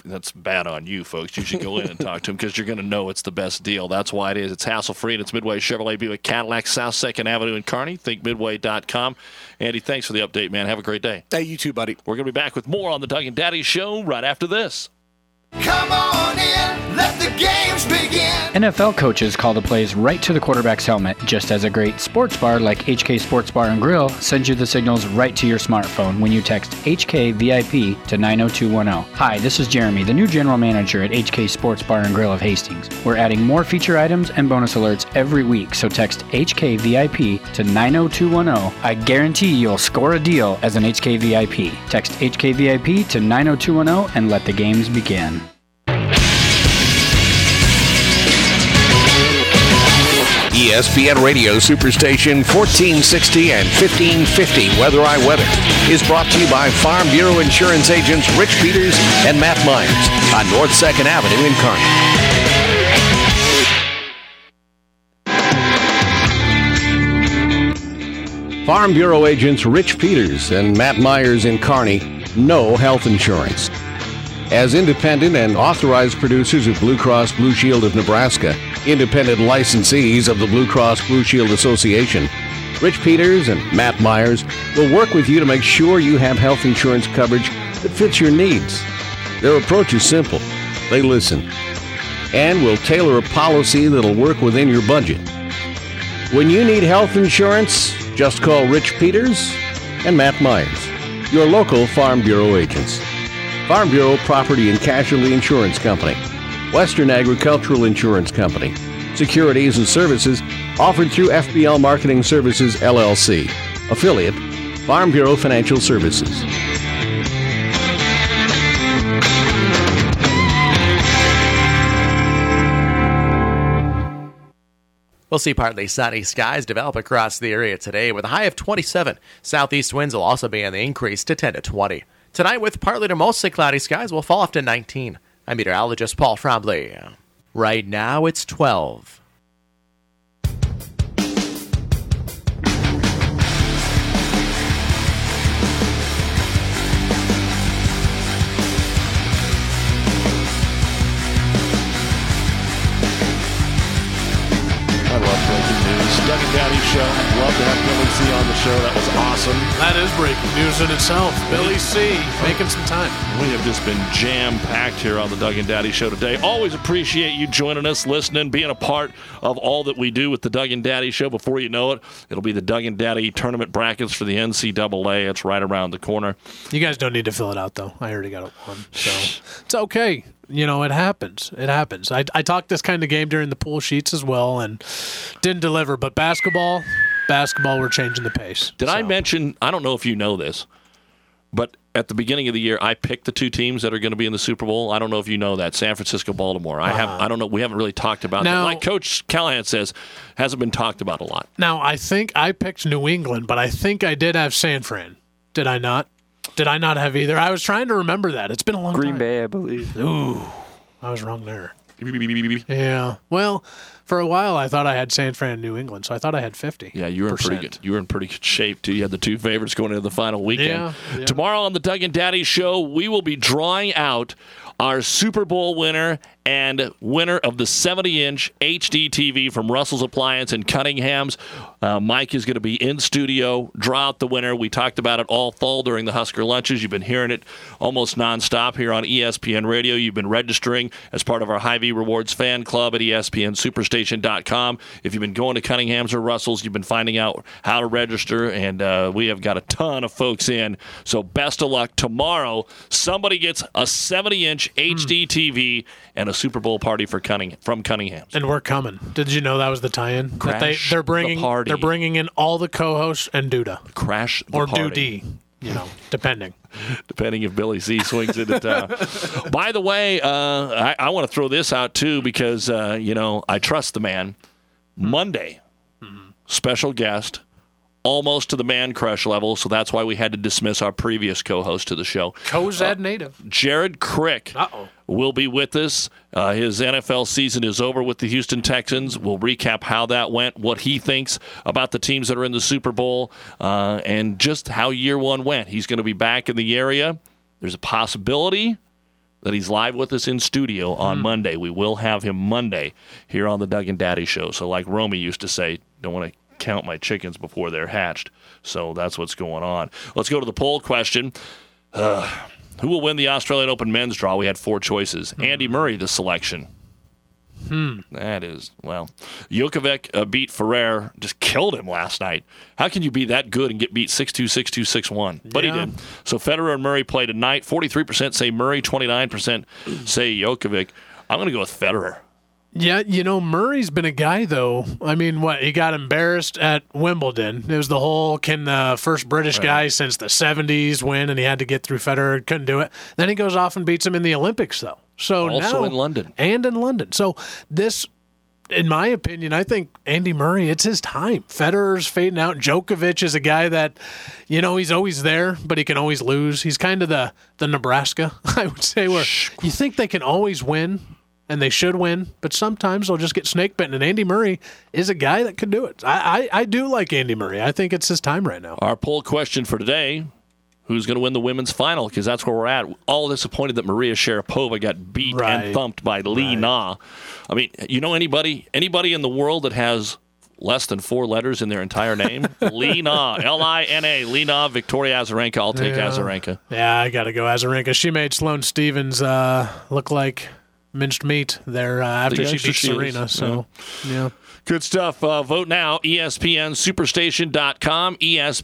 bad on you, folks. You should go in and talk to them because you're going to know it's the best deal. That's why it is. It's hassle-free, and it's Midway Chevrolet Buick Cadillac, South 2nd Avenue in Kearney. ThinkMidway.com. Andy, thanks for the update, man. Have a great day. Hey, you too, buddy. We're going to be back with more on the Doug and Daddy Show right after this. Come on in, let the games begin. NFL coaches call the plays right to the quarterback's helmet, just as a great sports bar like HK Sports Bar and Grill sends you the signals right to your smartphone when you text HKVIP to 90210. Hi, this is Jeremy, the new general manager at HK Sports Bar and Grill of Hastings. We're adding more feature items and bonus alerts every week, so text HKVIP to 90210. I guarantee you'll score a deal as an HKVIP. Text HKVIP to 90210 and let the games begin. ESPN Radio Superstation 1460 and 1550 Weather I Weather is brought to you by Farm Bureau Insurance agents Rich Peters and Matt Myers on North 2nd Avenue in Kearney. Farm Bureau agents Rich Peters and Matt Myers in Kearney know health insurance. As independent and authorized producers of Blue Cross Blue Shield of Nebraska, independent licensees of the Blue Cross Blue Shield Association, Rich Peters and Matt Myers will work with you to make sure you have health insurance coverage that fits your needs. Their approach is simple. They listen and will tailor a policy that'll work within your budget. When you need health insurance, just call Rich Peters and Matt Myers, your local Farm Bureau agents. Farm Bureau Property and Casualty Insurance Company, Western Agricultural Insurance Company, securities and services offered through FBL Marketing Services, LLC, affiliate, Farm Bureau Financial Services. We'll see partly sunny skies develop across the area today with a high of 27. Southeast winds will also be on the increase to 10 to 20. Tonight, with partly to mostly cloudy skies, will fall off to 19. I'm meteorologist Paul Frombley. Right now, it's 12. I love breaking news. Doug and Daddy Show. Love to have Billy C on the show. That was awesome. That is breaking news in itself. Billy C. making some time. We have just been jam-packed here on the Doug and Daddy Show today. Always appreciate you joining us, listening, being a part of all that we do with the Doug and Daddy Show. Before you know it, it'll be the Doug and Daddy tournament brackets for the NCAA. It's right around the corner. You guys don't need to fill it out, though. I already got it one. So it's okay. You know, it happens. It happens. I talked this kind of game during the pool sheets as well and didn't deliver. But basketball, we're changing the pace. Did I mention, I don't know if you know this, but at the beginning of the year, I picked the two teams that are going to be in the Super Bowl. I don't know if you know that, San Francisco, Baltimore. I don't know. We haven't really talked about that. Like Coach Callahan says, hasn't been talked about a lot. Now, I think I picked New England, but I think I did have San Fran. Did I not? Did I not have either? I was trying to remember that. It's been a long time. Green Bay, I believe. Ooh, I was wrong there. Yeah. Well, for a while I thought I had San Fran, New England, so I thought I had 50. Yeah, you were in pretty good. You were in pretty good shape too. You had the two favorites going into the final weekend. Yeah. Tomorrow on the Doug and Daddy Show, we will be drawing out our Super Bowl winner and winner of the 70-inch HD TV from Russell's Appliance in Cunningham's. Mike is going to be in studio, draw out the winner. We talked about it all fall during the Husker Lunches. You've been hearing it almost nonstop here on ESPN Radio. You've been registering as part of our Hy-Vee Rewards fan club at ESPNSuperstation.com. If you've been going to Cunningham's or Russell's, you've been finding out how to register, and we have got a ton of folks in. So best of luck. Tomorrow, somebody gets a 70-inch HD TV and a Super Bowl party from Cunningham's. And we're coming. Did you know that was the tie-in? Crash they're bringing the party. They're bringing in all the co-hosts and Duda. Crash the or party. Dudie, depending. Depending if Billy C swings into town. By the way, I want to throw this out too because I trust the man. Monday, special guest. Almost to the man crush level, so that's why we had to dismiss our previous co-host to the show. Cozad native. Jared Crick will be with us. His NFL season is over with the Houston Texans. We'll recap how that went, what he thinks about the teams that are in the Super Bowl, and just how year one went. He's going to be back in the area. There's a possibility that he's live with us in studio on Monday. We will have him Monday here on the Doug and Daddy Show. So like Romy used to say, don't want to count my chickens before they're hatched. So that's what's going on. Let's go to the poll question. Who will win the Australian Open men's draw? We had 4 choices. Andy Murray, the selection. That is, Djokovic beat Ferrer, just killed him last night. How can you be that good and get beat 6-2, 6-2, 6-1? But he did. So Federer and Murray play tonight. 43% say Murray, 29% say Djokovic. I'm going to go with Federer. Yeah, Murray's been a guy, though. I mean, he got embarrassed at Wimbledon. It was the whole, can the first British guy since the 70s win, and he had to get through Federer, couldn't do it. Then he goes off and beats him in the Olympics, though. So also now, in London. And in London. So this, in my opinion, I think Andy Murray, it's his time. Federer's fading out. Djokovic is a guy that, he's always there, but he can always lose. He's kind of the Nebraska, I would say, where you think they can always win, and they should win, but sometimes they'll just get snake bitten. And Andy Murray is a guy that could do it. I do like Andy Murray. I think it's his time right now. Our poll question for today, who's going to win the women's final? Because that's where we're at. All disappointed that Maria Sharapova got beat and thumped by Li Na. I mean, anybody in the world that has less than 4 letters in their entire name? Li Na, Lina, Li Na, Victoria Azarenka. I'll take Azarenka. Yeah, I got to go Azarenka. She made Sloane Stephens look like minced meat there after she beat Serena. So, yeah. Good stuff. Vote now, ESPNSuperstation.com,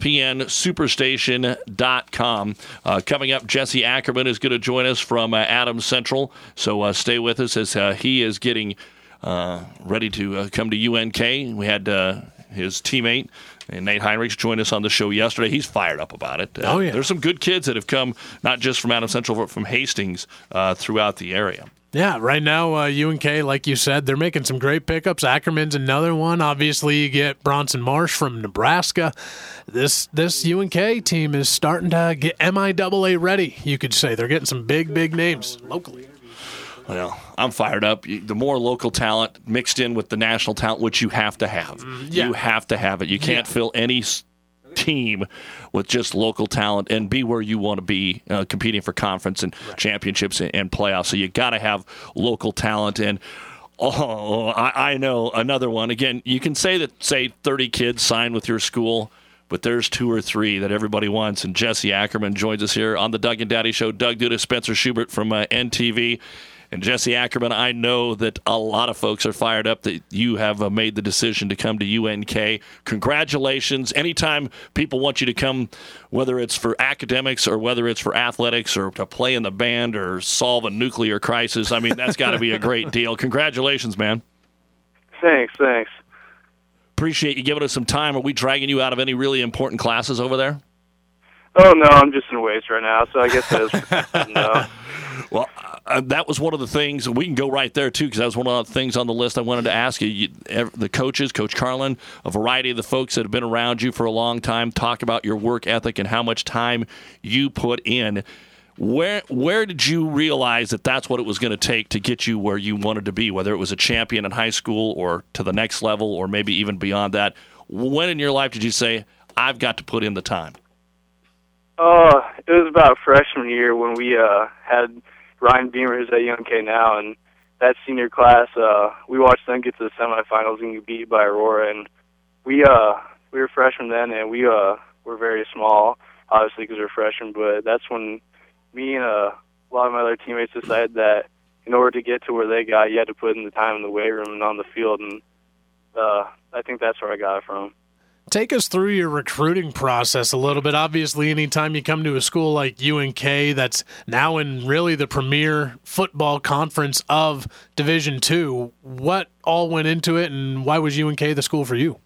ESPNSuperstation.com. Coming up, Jesse Ackerman is going to join us from Adams Central. So stay with us as he is getting ready to come to UNK. We had his teammate, Nate Heinrichs, join us on the show yesterday. He's fired up about it. There's some good kids that have come, not just from Adams Central, but from Hastings throughout the area. Yeah, right now, UNK, like you said, they're making some great pickups. Ackerman's another one. Obviously, you get Bronson Marsh from Nebraska. This UNK team is starting to get MIAA ready, you could say. They're getting some big names locally. Well, I'm fired up. The more local talent mixed in with the national talent, which you have to have. You have to have it. You can't fill any team with just local talent and be where you want to be competing for conference and championships and playoffs. So you got to have local talent. And I know another one. Again, you can say 30 kids sign with your school, but there's 2 or 3 that everybody wants. And Jesse Ackerman joins us here on the Doug and Daddy Show. Doug Duda, Spencer Schubert from NTV. And Jesse Ackerman, I know that a lot of folks are fired up that you have made the decision to come to UNK. Congratulations. Anytime people want you to come, whether it's for academics or whether it's for athletics or to play in the band or solve a nuclear crisis, I mean, that's got to be a great deal. Congratulations, man. Thanks. Appreciate you giving us some time. Are we dragging you out of any really important classes over there? Oh, no, I'm just in weights right now, so I guess that's no. Well, that was one of the things. We can go right there, too, because that was one of the things on the list I wanted to ask you. The coaches, Coach Carlin, a variety of the folks that have been around you for a long time, talk about your work ethic and how much time you put in. Where did you realize that that's what it was going to take to get you where you wanted to be, whether it was a champion in high school or to the next level or maybe even beyond that? When in your life did you say, I've got to put in the time? It was about freshman year when we had Ryan Beamer, who's at UNK now, and that senior class, we watched them get to the semifinals and get beat by Aurora, and we were freshmen then, and we were very small, obviously because we were freshmen, but that's when me and a lot of my other teammates decided that in order to get to where they got, you had to put in the time in the weight room and on the field, and I think that's where I got it from. Take us through your recruiting process a little bit. Obviously, anytime you come to a school like UNK that's now in really the premier football conference of Division II, what all went into it, and why was UNK the school for you?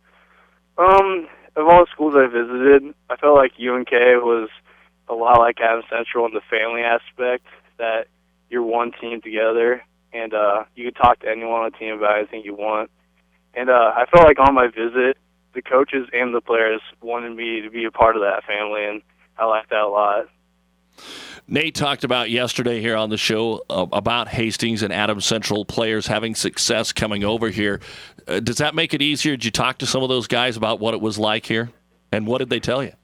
Of all the schools I visited, I felt like UNK was a lot like Adams Central in the family aspect, that you're one team together, and you could talk to anyone on the team about anything you want. And I felt like on my visit, the coaches and the players wanted me to be a part of that family, and I liked that a lot. Nate talked about yesterday here on the show about Hastings and Adams Central players having success coming over here. Does that make it easier? Did you talk to some of those guys about what it was like here, and what did they tell you?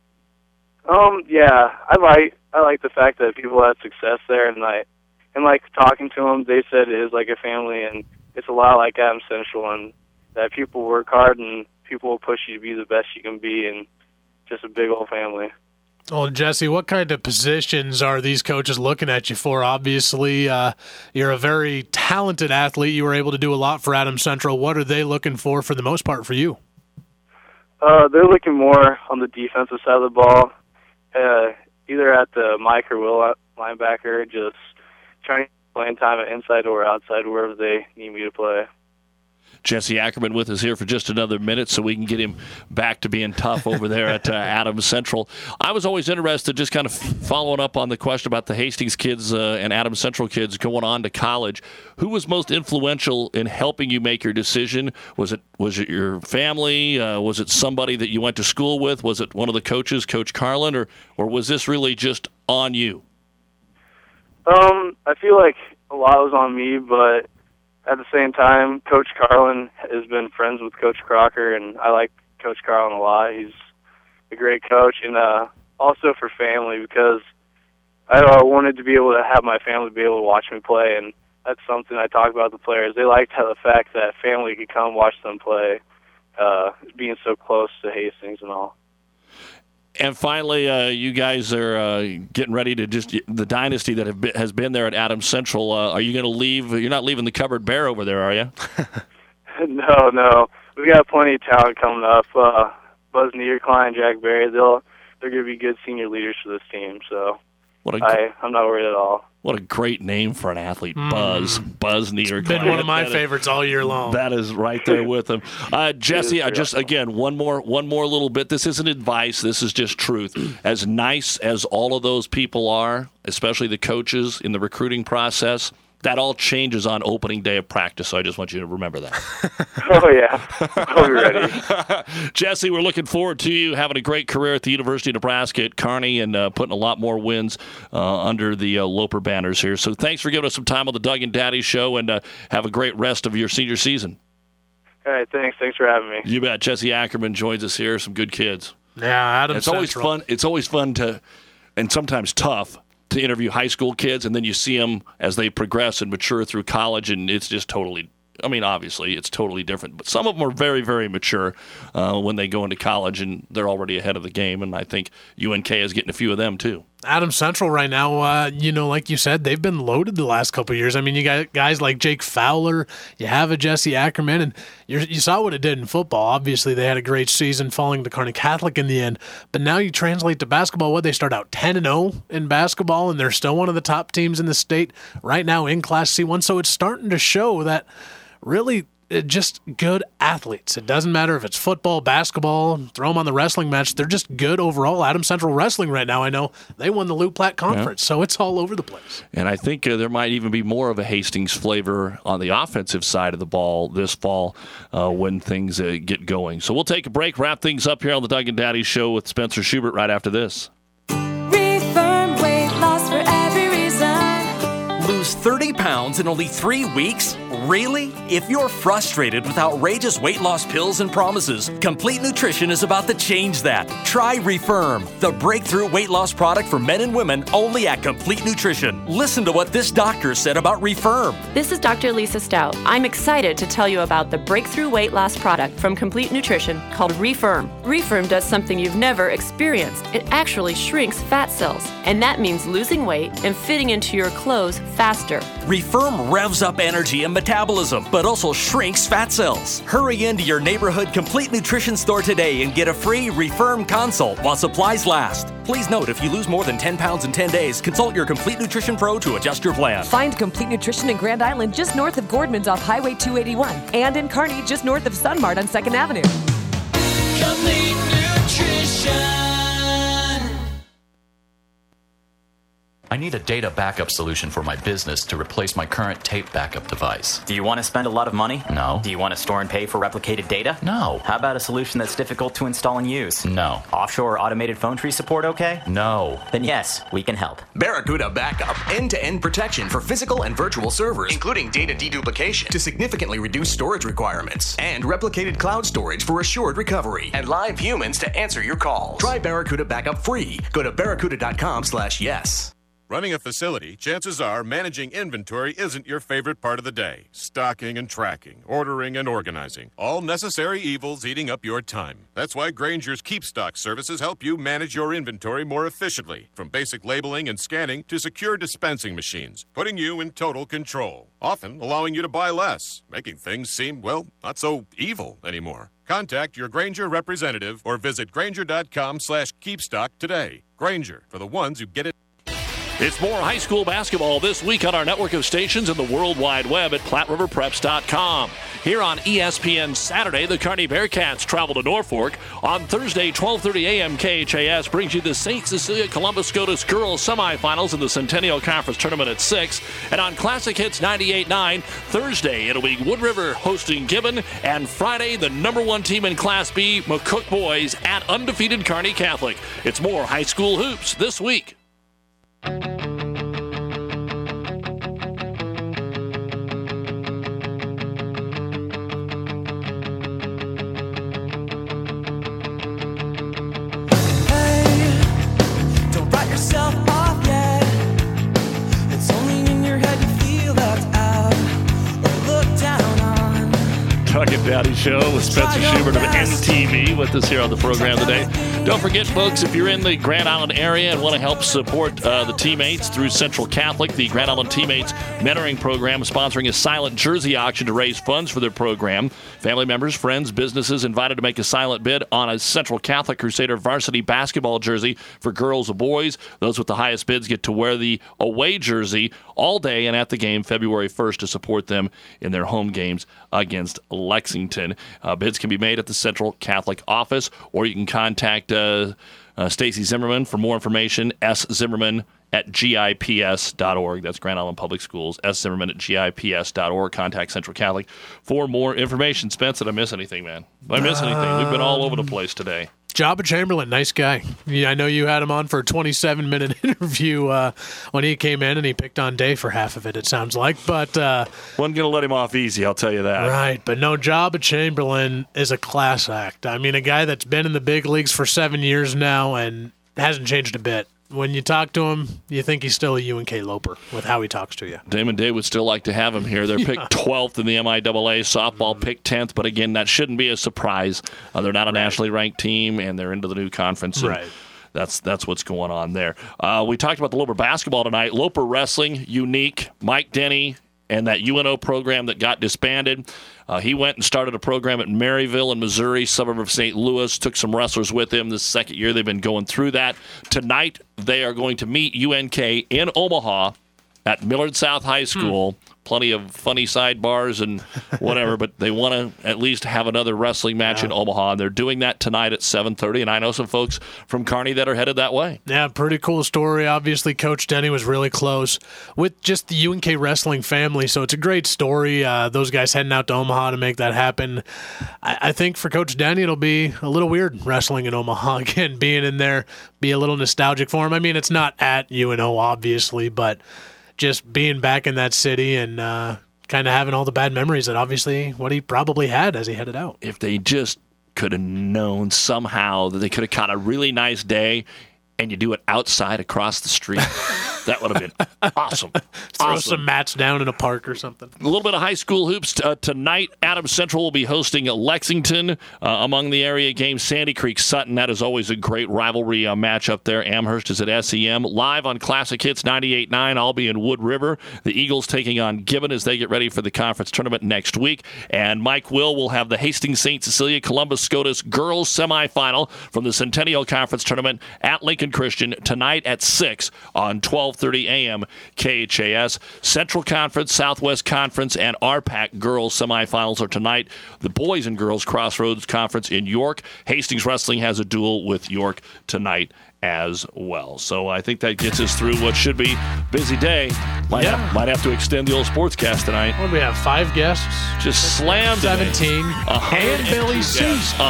Yeah, I like the fact that people had success there, and like talking to them, they said it is like a family, and it's a lot like Adams Central, and that people work hard and people will push you to be the best you can be, and just a big old family. Well, Jesse, what kind of positions are these coaches looking at you for? Obviously, you're a very talented athlete. You were able to do a lot for Adams Central. What are they looking for the most part for you? They're looking more on the defensive side of the ball, either at the Mike or Will linebacker, just trying to play time at inside or outside, wherever they need me to play. Jesse Ackerman with us here for just another minute so we can get him back to being tough over there at Adams Central. I was always interested, just kind of following up on the question about the Hastings kids and Adams Central kids going on to college. Who was most influential in helping you make your decision? Was it your family? Was it somebody that you went to school with? Was it one of the coaches, Coach Carlin, or was this really just on you? I feel like a lot was on me, but at the same time, Coach Carlin has been friends with Coach Crocker, and I like Coach Carlin a lot. He's a great coach, and also for family, because I wanted to be able to have my family be able to watch me play, and that's something I talk about with the players. They liked how the fact that family could come watch them play, being so close to Hastings and all. And finally, you guys are getting ready to the dynasty that has been there at Adams Central. Are you going to leave? You're not leaving the cupboard bare over there, are you? No. We got plenty of talent coming up. Buzz Niederklein, Jack Berry, they're going to be good senior leaders for this team. So I'm not worried at all. What a great name for an athlete, Buzz Niederklein. It's been one of my favorites all year long. That is right there with him. Jesse, again, one more little bit. This isn't advice. This is just truth. As nice as all of those people are, especially the coaches in the recruiting process, that all changes on opening day of practice, so I just want you to remember that. Oh, yeah. I'll be ready. Jesse, we're looking forward to you having a great career at the University of Nebraska at Kearney and putting a lot more wins under the Loper banners here. So thanks for giving us some time on the Doug and Daddy Show, and have a great rest of your senior season. All right, thanks. Thanks for having me. You bet. Jesse Ackerman joins us here. Some good kids. Yeah, Adams Central. It's always fun to, and sometimes tough, to interview high school kids, and then you see them as they progress and mature through college, and it's just totally, obviously it's totally different, but some of them are very, very mature when they go into college, and they're already ahead of the game, and I think UNK is getting a few of them too. Adams Central right now, like you said, they've been loaded the last couple of years. I mean, you got guys like Jake Fowler, you have a Jesse Ackerman, and you saw what it did in football. Obviously, they had a great season falling to Kearney Catholic in the end, but now you translate to basketball. They start out 10-0 in basketball, and they're still one of the top teams in the state right now in Class C1, so it's starting to show that really just good athletes. It doesn't matter if it's football, basketball, throw them on the wrestling match. They're just good overall. Adams Central Wrestling right now, I know, they won the Lou Platte Conference, so it's all over the place. And I think there might even be more of a Hastings flavor on the offensive side of the ball this fall when things get going. So we'll take a break, wrap things up here on the Doug and Daddy Show with Spencer Schubert right after this. Refirm weight loss for every reason. Lose 30 pounds in only 3 weeks? Really? If you're frustrated with outrageous weight loss pills and promises, Complete Nutrition is about to change that. Try Refirm, the breakthrough weight loss product for men and women only at Complete Nutrition. Listen to what this doctor said about Refirm. This is Dr. Lisa Stout. I'm excited to tell you about the breakthrough weight loss product from Complete Nutrition called Refirm. Refirm does something you've never experienced. It actually shrinks fat cells, and that means losing weight and fitting into your clothes faster. Refirm revs up energy and metabolism, but also shrinks fat cells. Hurry into your neighborhood Complete Nutrition store today and get a free Refirm consult while supplies last. Please note, if you lose more than 10 pounds in 10 days, consult your Complete Nutrition Pro to adjust your plan. Find Complete Nutrition in Grand Island just north of Gordman's off Highway 281 and in Kearney just north of Sunmart on 2nd Avenue. Complete Nutrition. I need a data backup solution for my business to replace my current tape backup device. Do you want to spend a lot of money? No. Do you want to store and pay for replicated data? No. How about a solution that's difficult to install and use? No. Offshore automated phone tree support okay? No. Then yes, we can help. Barracuda Backup, end-to-end protection for physical and virtual servers, including data deduplication to significantly reduce storage requirements, and replicated cloud storage for assured recovery, and live humans to answer your calls. Try Barracuda Backup free. Go to barracuda.com/yes. Running a facility, chances are managing inventory isn't your favorite part of the day. Stocking and tracking, ordering and organizing. All necessary evils eating up your time. That's why Grainger's Keep Stock services help you manage your inventory more efficiently. From basic labeling and scanning to secure dispensing machines, putting you in total control. Often allowing you to buy less, making things seem, well, not so evil anymore. Contact your Grainger representative or visit Grainger.com/keepstock today. Grainger, for the ones who get it. It's more high school basketball this week on our network of stations and the World Wide Web at PlatteRiverPreps.com. Here on ESPN Saturday, the Kearney Bearcats travel to Norfolk. On Thursday, 12:30 a.m., KHAS brings you the St. Cecilia Columbus SCOTUS girls semifinals in the Centennial Conference Tournament at 6. And on Classic Hits 98.9, Thursday, it'll be Wood River hosting Gibbon. And Friday, the #1 team in Class B, McCook Boys, at undefeated Kearney Catholic. It's more high school hoops this week. Yourself off yet. It's only in your head you feel left out or looked down on. Doug and Daddy Show with Spencer Schubert of NTV with us here on the program today. Don't forget, folks, if you're in the Grand Island area and want to help support the teammates through Central Catholic, the Grand Island Teammates Mentoring Program is sponsoring a silent jersey auction to raise funds for their program. Family members, friends, businesses invited to make a silent bid on a Central Catholic Crusader varsity basketball jersey for girls or boys. Those with the highest bids get to wear the away jersey all day and at the game February 1st to support them in their home games against Lexington. Bids can be made at the Central Catholic office, or you can contact Stacy Zimmerman for more information. szimmerman@gips.org. That's Grand Island Public Schools. szimmerman@gips.org. Contact Central Catholic for more information. Spence, did I miss anything, man? Did I miss anything? We've been all over the place today. Jabba Chamberlain, nice guy. Yeah, I know you had him on for a 27-minute interview when he came in, and he picked on Dave for half of it, it sounds like. But wasn't going to let him off easy, I'll tell you that. Right, but no, Jabba Chamberlain is a class act. I mean, a guy that's been in the big leagues for 7 years now and hasn't changed a bit. When you talk to him, you think he's still a UNK Loper with how he talks to you. Damon Day would still like to have him here. They're picked 12th in the MIAA. Softball picked 10th, but again, that shouldn't be a surprise. They're not a nationally ranked team, and they're into the new conference. Right. That's what's going on there. We talked about the Loper basketball tonight. Loper wrestling, unique. Mike Denny and that UNO program that got disbanded. He went and started a program at Maryville in Missouri, suburb of St. Louis, took some wrestlers with him. This second year they've been going through that. Tonight they are going to meet UNK in Omaha at Millard South High School plenty of funny sidebars and whatever, but they want to at least have another wrestling match in Omaha, and they're doing that tonight at 7:30, and I know some folks from Kearney that are headed that way. Yeah, pretty cool story. Obviously, Coach Denny was really close with just the UNK wrestling family, so it's a great story. Those guys heading out to Omaha to make that happen. I think for Coach Denny, it'll be a little weird wrestling in Omaha again, being in there, be a little nostalgic for him. I mean, it's not at UNO, obviously, but just being back in that city and kind of having all the bad memories that obviously what he probably had as he headed out. If they just could have known somehow that they could have caught a really nice day and you do it outside across the street, that would have been awesome. Throw some mats down in a park or something. A little bit of high school hoops tonight. Adams Central will be hosting Lexington among the area games. Sandy Creek Sutton, that is always a great rivalry matchup there. Amherst is at SEM. Live on Classic Hits 98.9, I'll be in Wood River. The Eagles taking on Gibbon as they get ready for the conference tournament next week. And Mike will have the Hastings St. Cecilia Columbus SCOTUS girls semifinal from the Centennial Conference tournament at Lincoln Christian tonight at 6 on 12:30 a.m. KHAS. Central Conference, Southwest Conference, and RPAC girls semifinals are tonight. The boys and girls Crossroads Conference in York. Hastings Wrestling has a duel with York tonight as well. So I think that gets us through what should be a busy day. Might have to extend the old sportscast tonight. What do we have, 5 guests? Just slammed 17. And Billy C.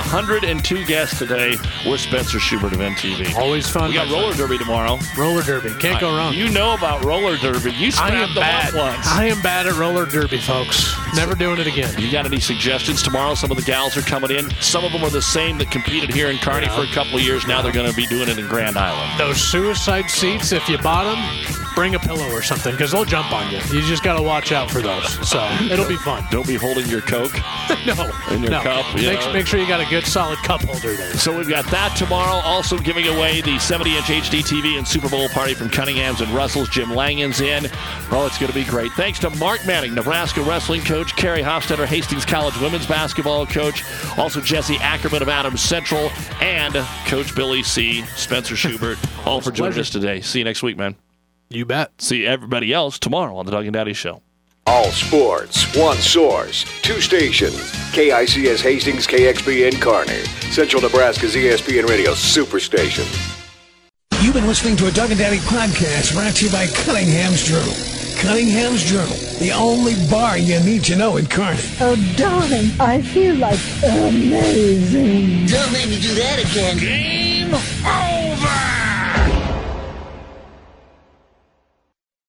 102 guests today. We're Spencer Schubert of MTV. Always fun. We got roller derby tomorrow. Roller derby. Can't go wrong. You know about roller derby. You scrapped them up once. I am bad at roller derby, folks. Never doing it again. You got any suggestions tomorrow? Some of the gals are coming in. Some of them are the same that competed here in Kearney for a couple of years. Now they're going to be doing it in Grand Island. Those suicide seats, if you bought them, bring a pillow or something, because they'll jump on you. You just got to watch out for those. So it'll be fun. Don't be holding your Coke in your cup. Make sure you got a good solid cup holder there. So we've got that tomorrow. Also giving away the 70-inch HD TV and Super Bowl party from Cunningham's and Russell's. Jim Langen's in. Oh, it's going to be great. Thanks to Mark Manning, Nebraska wrestling coach, Carrie Hofstetter, Hastings College women's basketball coach, also Jesse Ackerman of Adams Central, and Coach Billy C., Spencer Schubert, all for joining us today. See you next week, man. You bet. See everybody else tomorrow on the Doug and Daddy Show. All sports, one source, 2 stations. KICS Hastings, KXP in Kearney. Central Nebraska's ESPN Radio Superstation. You've been listening to a Doug and Daddy podcast brought to you by Cunningham's Journal. Cunningham's Journal, the only bar you need to know in Kearney. Oh, darling, I feel like amazing. Don't make me do that again. Game over!